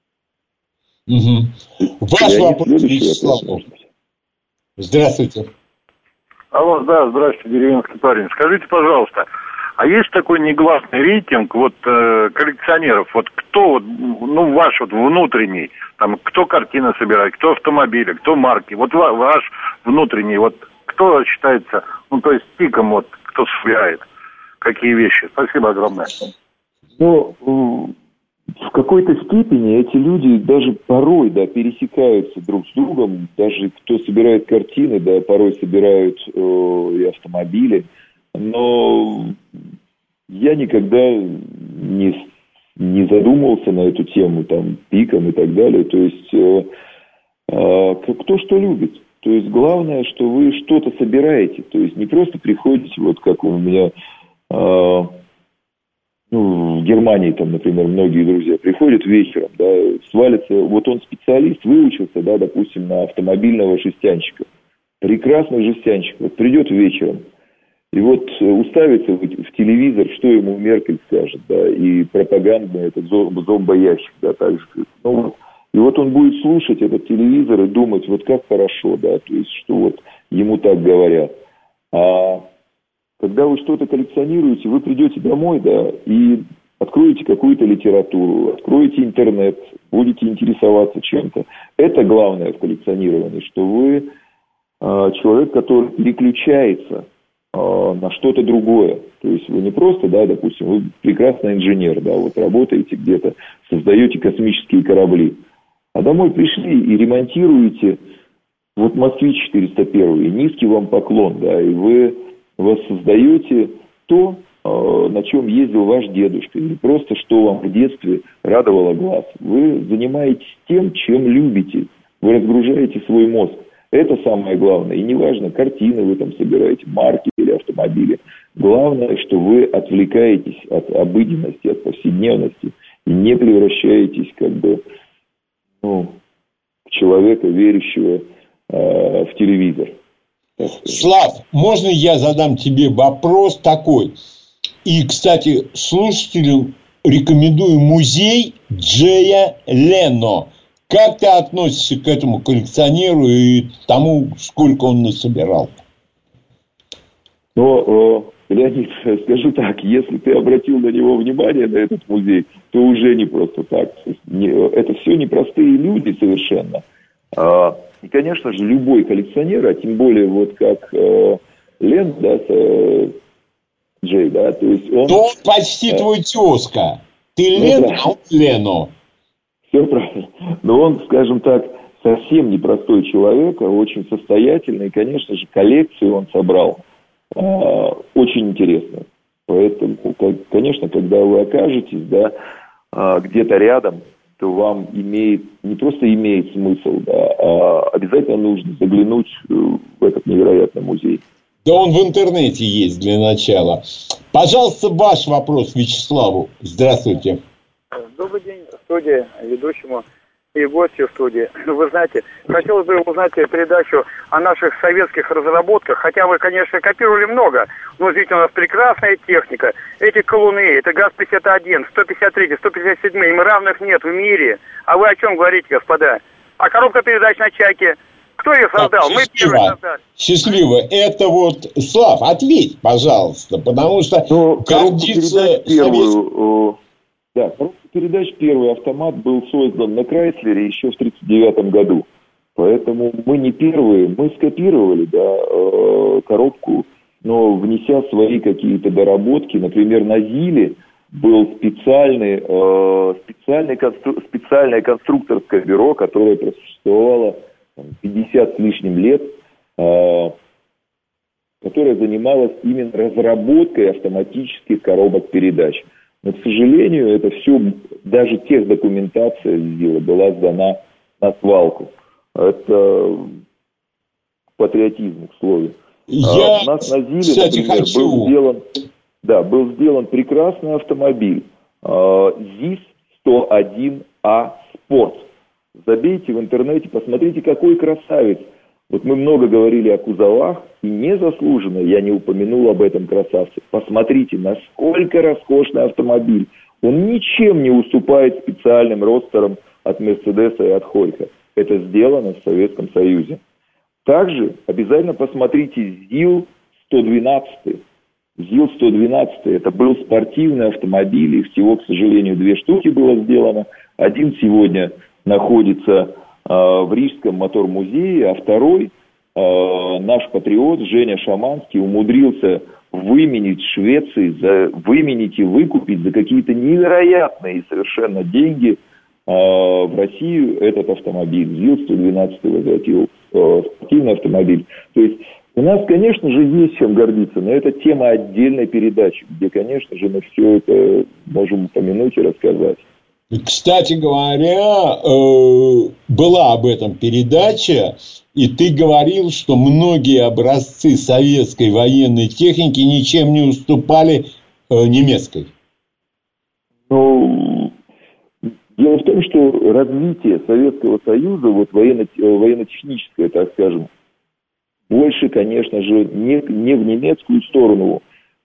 Угу. Ваш вопрос, Вячеслав. Здравствуйте. Алло, да, здравствуйте, деревенский парень. Скажите, пожалуйста, а есть такой негласный рейтинг коллекционеров? Кто ваш внутренний, кто картины собирает, кто автомобили, кто марки? Ваш внутренний, кто считается, то есть пиком, кто собирает, какие вещи? Спасибо огромное. В какой-то степени эти люди даже порой, пересекаются друг с другом. Даже кто собирает картины, порой собирают и автомобили. Но я никогда не задумывался на эту тему, пиком и так далее. То есть, кто что любит. То есть, главное, что вы что-то собираете. То есть, не просто приходите, как у меня... в Германии, например, многие друзья приходят вечером, свалятся, он специалист, выучился, допустим, на автомобильного жестянщика. Прекрасный жестянщик, придет вечером, и уставится в телевизор, что ему Меркель скажет, и пропагандный этот зомбоящик, так же. И он будет слушать этот телевизор и думать, как хорошо, то есть, что ему так говорят. А когда вы что-то коллекционируете, вы придете домой, и откроете какую-то литературу, откроете интернет, будете интересоваться чем-то. Это главное в коллекционировании, что вы человек, который переключается на что-то другое. То есть вы не просто, допустим, вы прекрасный инженер, работаете где-то, создаете космические корабли, а домой пришли и ремонтируете «Москвич-401», и низкий вам поклон, и вы воссоздаете то, на чем ездил ваш дедушка, или просто что вам в детстве радовало глаз. Вы занимаетесь тем, чем любите. Вы разгружаете свой мозг. Это самое главное. И неважно, картины вы собираете, марки или автомобили. Главное, что вы отвлекаетесь от обыденности, от повседневности и не превращаетесь в человека, верящего в телевизор. Слав, можно я задам тебе вопрос такой? И, кстати, слушателям рекомендую музей Джея Лено. Как ты относишься к этому коллекционеру и тому, сколько он насобирал? Леонид, скажу так, если ты обратил на него внимание, на этот музей, то уже не просто так. Это все непростые люди совершенно. И, конечно же, любой коллекционер, а тем более как Лен, Джей, то есть он... То он почти твой тезка. Ты Лен, а он Лено. Все правильно. Но он, скажем так, совсем непростой человек, а очень состоятельный. И, конечно же, коллекцию он собрал очень интересно. Поэтому, конечно, когда вы окажетесь, где-то рядом, то вам не просто имеет смысл, а обязательно нужно заглянуть в этот невероятный музей. Да он в интернете есть для начала. Пожалуйста, ваш вопрос Вячеславу. Здравствуйте. Добрый день, студия, ведущему и гостю студии. Вы знаете, хотелось бы узнать передачу о наших советских разработках. Хотя вы, конечно, копировали много, но ведь у нас прекрасная техника. Эти колуны, это ГАЗ-51, 153, 157, им равных нет в мире. А вы о чем говорите, господа? А коробка передач на «Чайке»? Кто ее создал? Мы первые создали. Счастливо. Это Слав, ответь, пожалуйста, потому что коробку передач первую Да, коробка передач, первый автомат был создан на Крайслере еще в 1939 году. Поэтому мы не первые, мы скопировали, коробку, но внеся свои какие-то доработки. Например, на ЗИЛе был специальное конструкторское бюро, которое просуществовало 50 с лишним лет, которое занималось именно разработкой автоматических коробок передач. Но, к сожалению, это все, даже техдокументация ЗИЛа была сдана на свалку. Это патриотизм, к слову. У нас на ЗИЛе, например, был сделан прекрасный автомобиль ЗИС-101А Спорт. Забейте в интернете, посмотрите, какой красавец. Вот мы много говорили о кузовах, и незаслуженно я не упомянул об этом красавце. Посмотрите, насколько роскошный автомобиль. Он ничем не уступает специальным ростерам от Мерседеса и от Холька. Это сделано в Советском Союзе. Также обязательно посмотрите ЗИЛ-112. ЗИЛ-112 это был спортивный автомобиль, и всего, к сожалению, 2 штуки было сделано. Один сегодня находится в Рижском мотор-музее, а второй наш патриот Женя Шаманский умудрился выменить в Швеции, выменить и выкупить за какие-то невероятные совершенно деньги в Россию этот автомобиль. ЗИЛ-112 возвратил спортивный автомобиль. То есть у нас, конечно же, есть чем гордиться, но это тема отдельной передачи, где, конечно же, мы все это можем упомянуть и рассказать. Кстати говоря, была об этом передача, и ты говорил, что многие образцы советской военной техники ничем не уступали немецкой. Ну, дело в том, что развитие Советского Союза, вот военно-техническое, так скажем, больше, конечно же, не в немецкую сторону,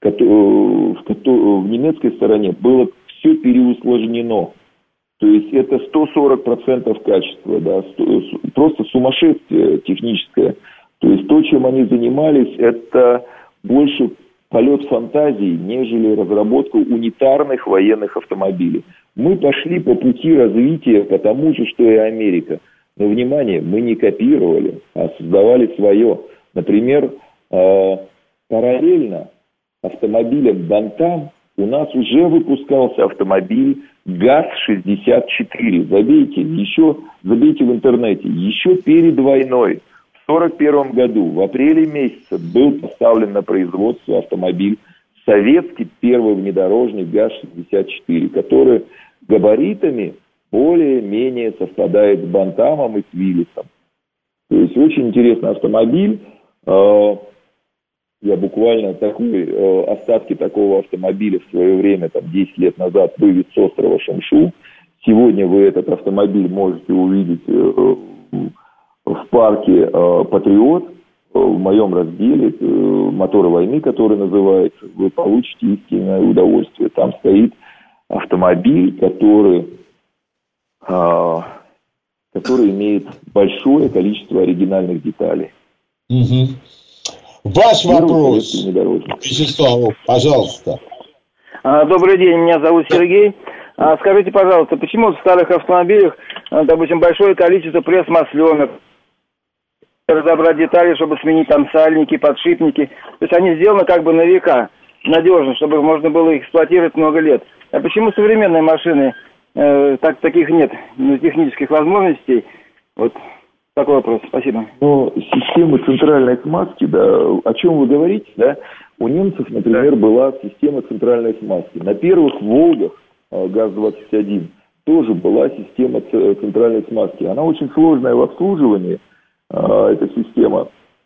в немецкой стороне было все переусложнено. То есть это 140% качества, да, просто сумасшествие техническое. То есть то, чем они занимались, это больше полет фантазии, нежели разработка унитарных военных автомобилей. Мы пошли по пути развития по тому же, что и Америка. Но, внимание, мы не копировали, а создавали свое. Например, параллельно автомобилям «Бантам» у нас уже выпускался автомобиль ГАЗ-64. Забейте в интернете. Еще перед войной, в 1941 году, в апреле месяце, был поставлен на производство автомобиль советский первый внедорожник ГАЗ-64, который габаритами более-менее совпадает с «Бантамом» и с «Виллисом». То есть очень интересный автомобиль. Я буквально остатки такого автомобиля в свое время, 10 лет назад, вывез с острова Шамшу. Сегодня вы этот автомобиль можете увидеть в парке «Патриот», в моем разделе «Моторы войны», который называется. Вы получите истинное удовольствие. Там стоит автомобиль, который имеет большое количество оригинальных деталей. Угу. Ваш вопрос, Вячеслав, пожалуйста. Добрый день, меня зовут Сергей. Скажите, пожалуйста, почему в старых автомобилях, допустим, большое количество пресс-масленок, разобрать детали, чтобы сменить там сальники, подшипники. То есть они сделаны как бы на века, надежно, чтобы можно было их эксплуатировать много лет. А почему современные машины, таких нет технических возможностей? Вот такой вопрос. Спасибо. Ну, система центральной смазки, да, о чем вы говорите, да? У немцев, например, была система центральной смазки. На первых «Волгах» ГАЗ-21 тоже была система центральной смазки. Она очень сложная в обслуживании, эта система.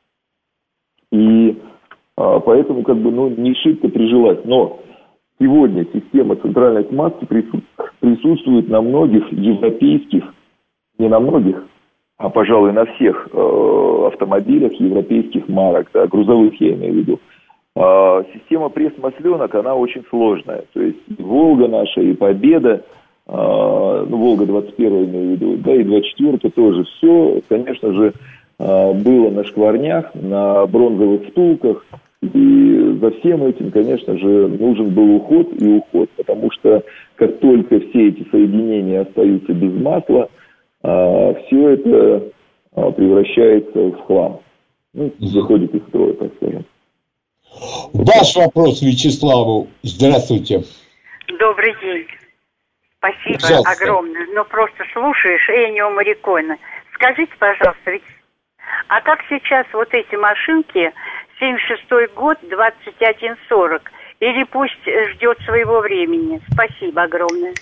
И поэтому не шибко прижилась. Но сегодня система центральной смазки присутствует на многих европейских, не на многих, а, пожалуй, на всех автомобилях европейских марок, да, грузовых я имею в виду. Система пресс-масленок, она очень сложная. То есть и «Волга» наша, и «Победа», «Волга-21» имею в виду, да, и «24» тоже. Все, конечно же, было на шкварнях, на бронзовых втулках. И за всем этим, конечно же, нужен был уход, потому что как только все эти соединения остаются без масла, все это превращается в хлам. Выходит из строя, так скажем. Ваш вопрос Вячеславу. Здравствуйте. Добрый день. Спасибо Пожалуйста. огромное. Ну, просто слушаешь Энио Морриконе. Скажите, пожалуйста, ведь, а как сейчас вот эти машинки, 76-й год, 2140, или пусть ждет своего времени? Спасибо огромное.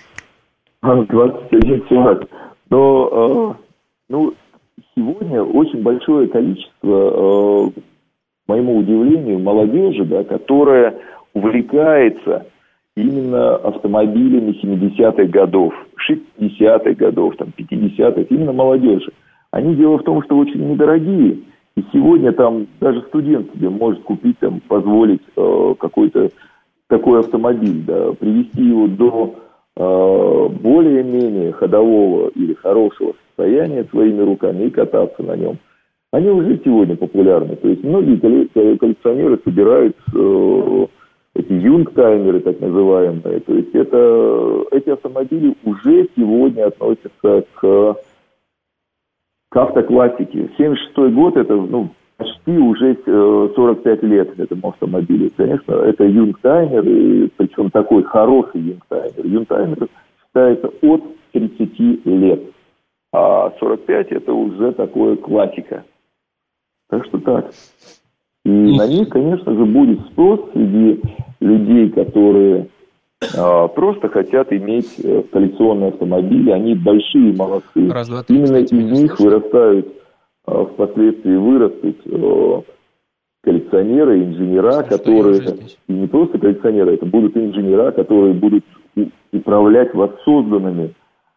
2140. Но, сегодня очень большое количество, к моему удивлению, молодежи, да, которая увлекается именно автомобилями 70-х годов, 60-х годов, 50-х, именно молодежи. Они, дело в том, что очень недорогие. И сегодня там даже студент себе может купить, позволить какой-то такой автомобиль, да, привести его до более-менее ходового или хорошего состояния своими руками и кататься на нем. Они уже сегодня популярны. То есть многие коллекционеры собирают эти юнгтаймеры, так называемые. То есть эти автомобили уже сегодня относятся к автоклассике. 76-й год, это почти уже 45 лет этому автомобилю. Конечно, это юнгтаймер, и причем такой хороший юнгтаймер. Юнгтаймер считается от 30 лет. А 45 это уже такое классика. Так что так. И на них, конечно же, будет спрос среди людей, которые просто хотят иметь коллекционные автомобили. Они большие молодцы. Именно из них вырастают, впоследствии вырастут коллекционеры, инженера, которые... И не просто коллекционеры, это будут инженера, которые будут управлять воссозданными,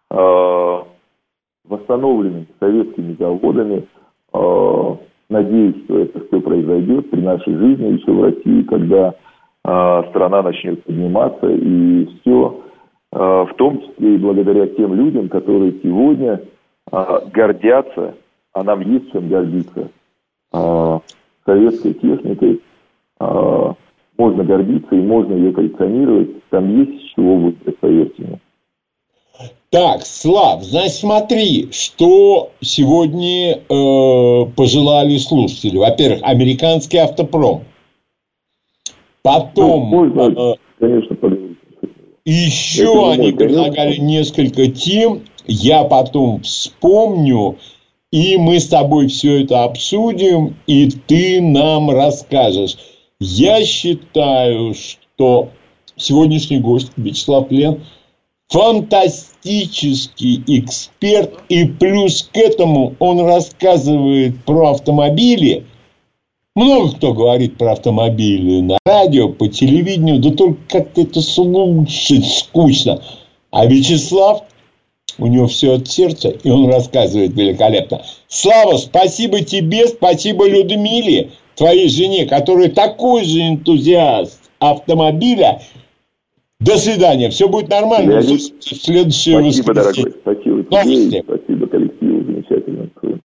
восстановленными советскими заводами. Надеюсь, что это все произойдет при нашей жизни еще в России, когда страна начнет подниматься, и все, в том числе и благодаря тем людям, которые сегодня гордятся, а нам есть чем гордиться, советской техникой, можно гордиться и можно ее коллекционировать, там есть с чего выбрать, поверьте мне. Так, Слав, значит, смотри, что сегодня пожелали слушатели. Во-первых, американский автопром. Потом конечно, поговорить. Еще они предлагали несколько тем. Я потом вспомню, и мы с тобой все это обсудим, и ты нам расскажешь. Я считаю, что сегодняшний гость Вячеслав Плен фантастический эксперт, и плюс к этому он рассказывает про автомобили. Много кто говорит про автомобили на радио, по телевидению, да только как-то это слушать скучно. А Вячеслав, у него все от сердца, и он рассказывает великолепно. Слава, спасибо тебе, спасибо Людмиле, твоей жене, которая такой же энтузиаст автомобиля. До свидания. Все будет нормально. В следующее воскресенье. Спасибо, дорогой. Спасибо тебе.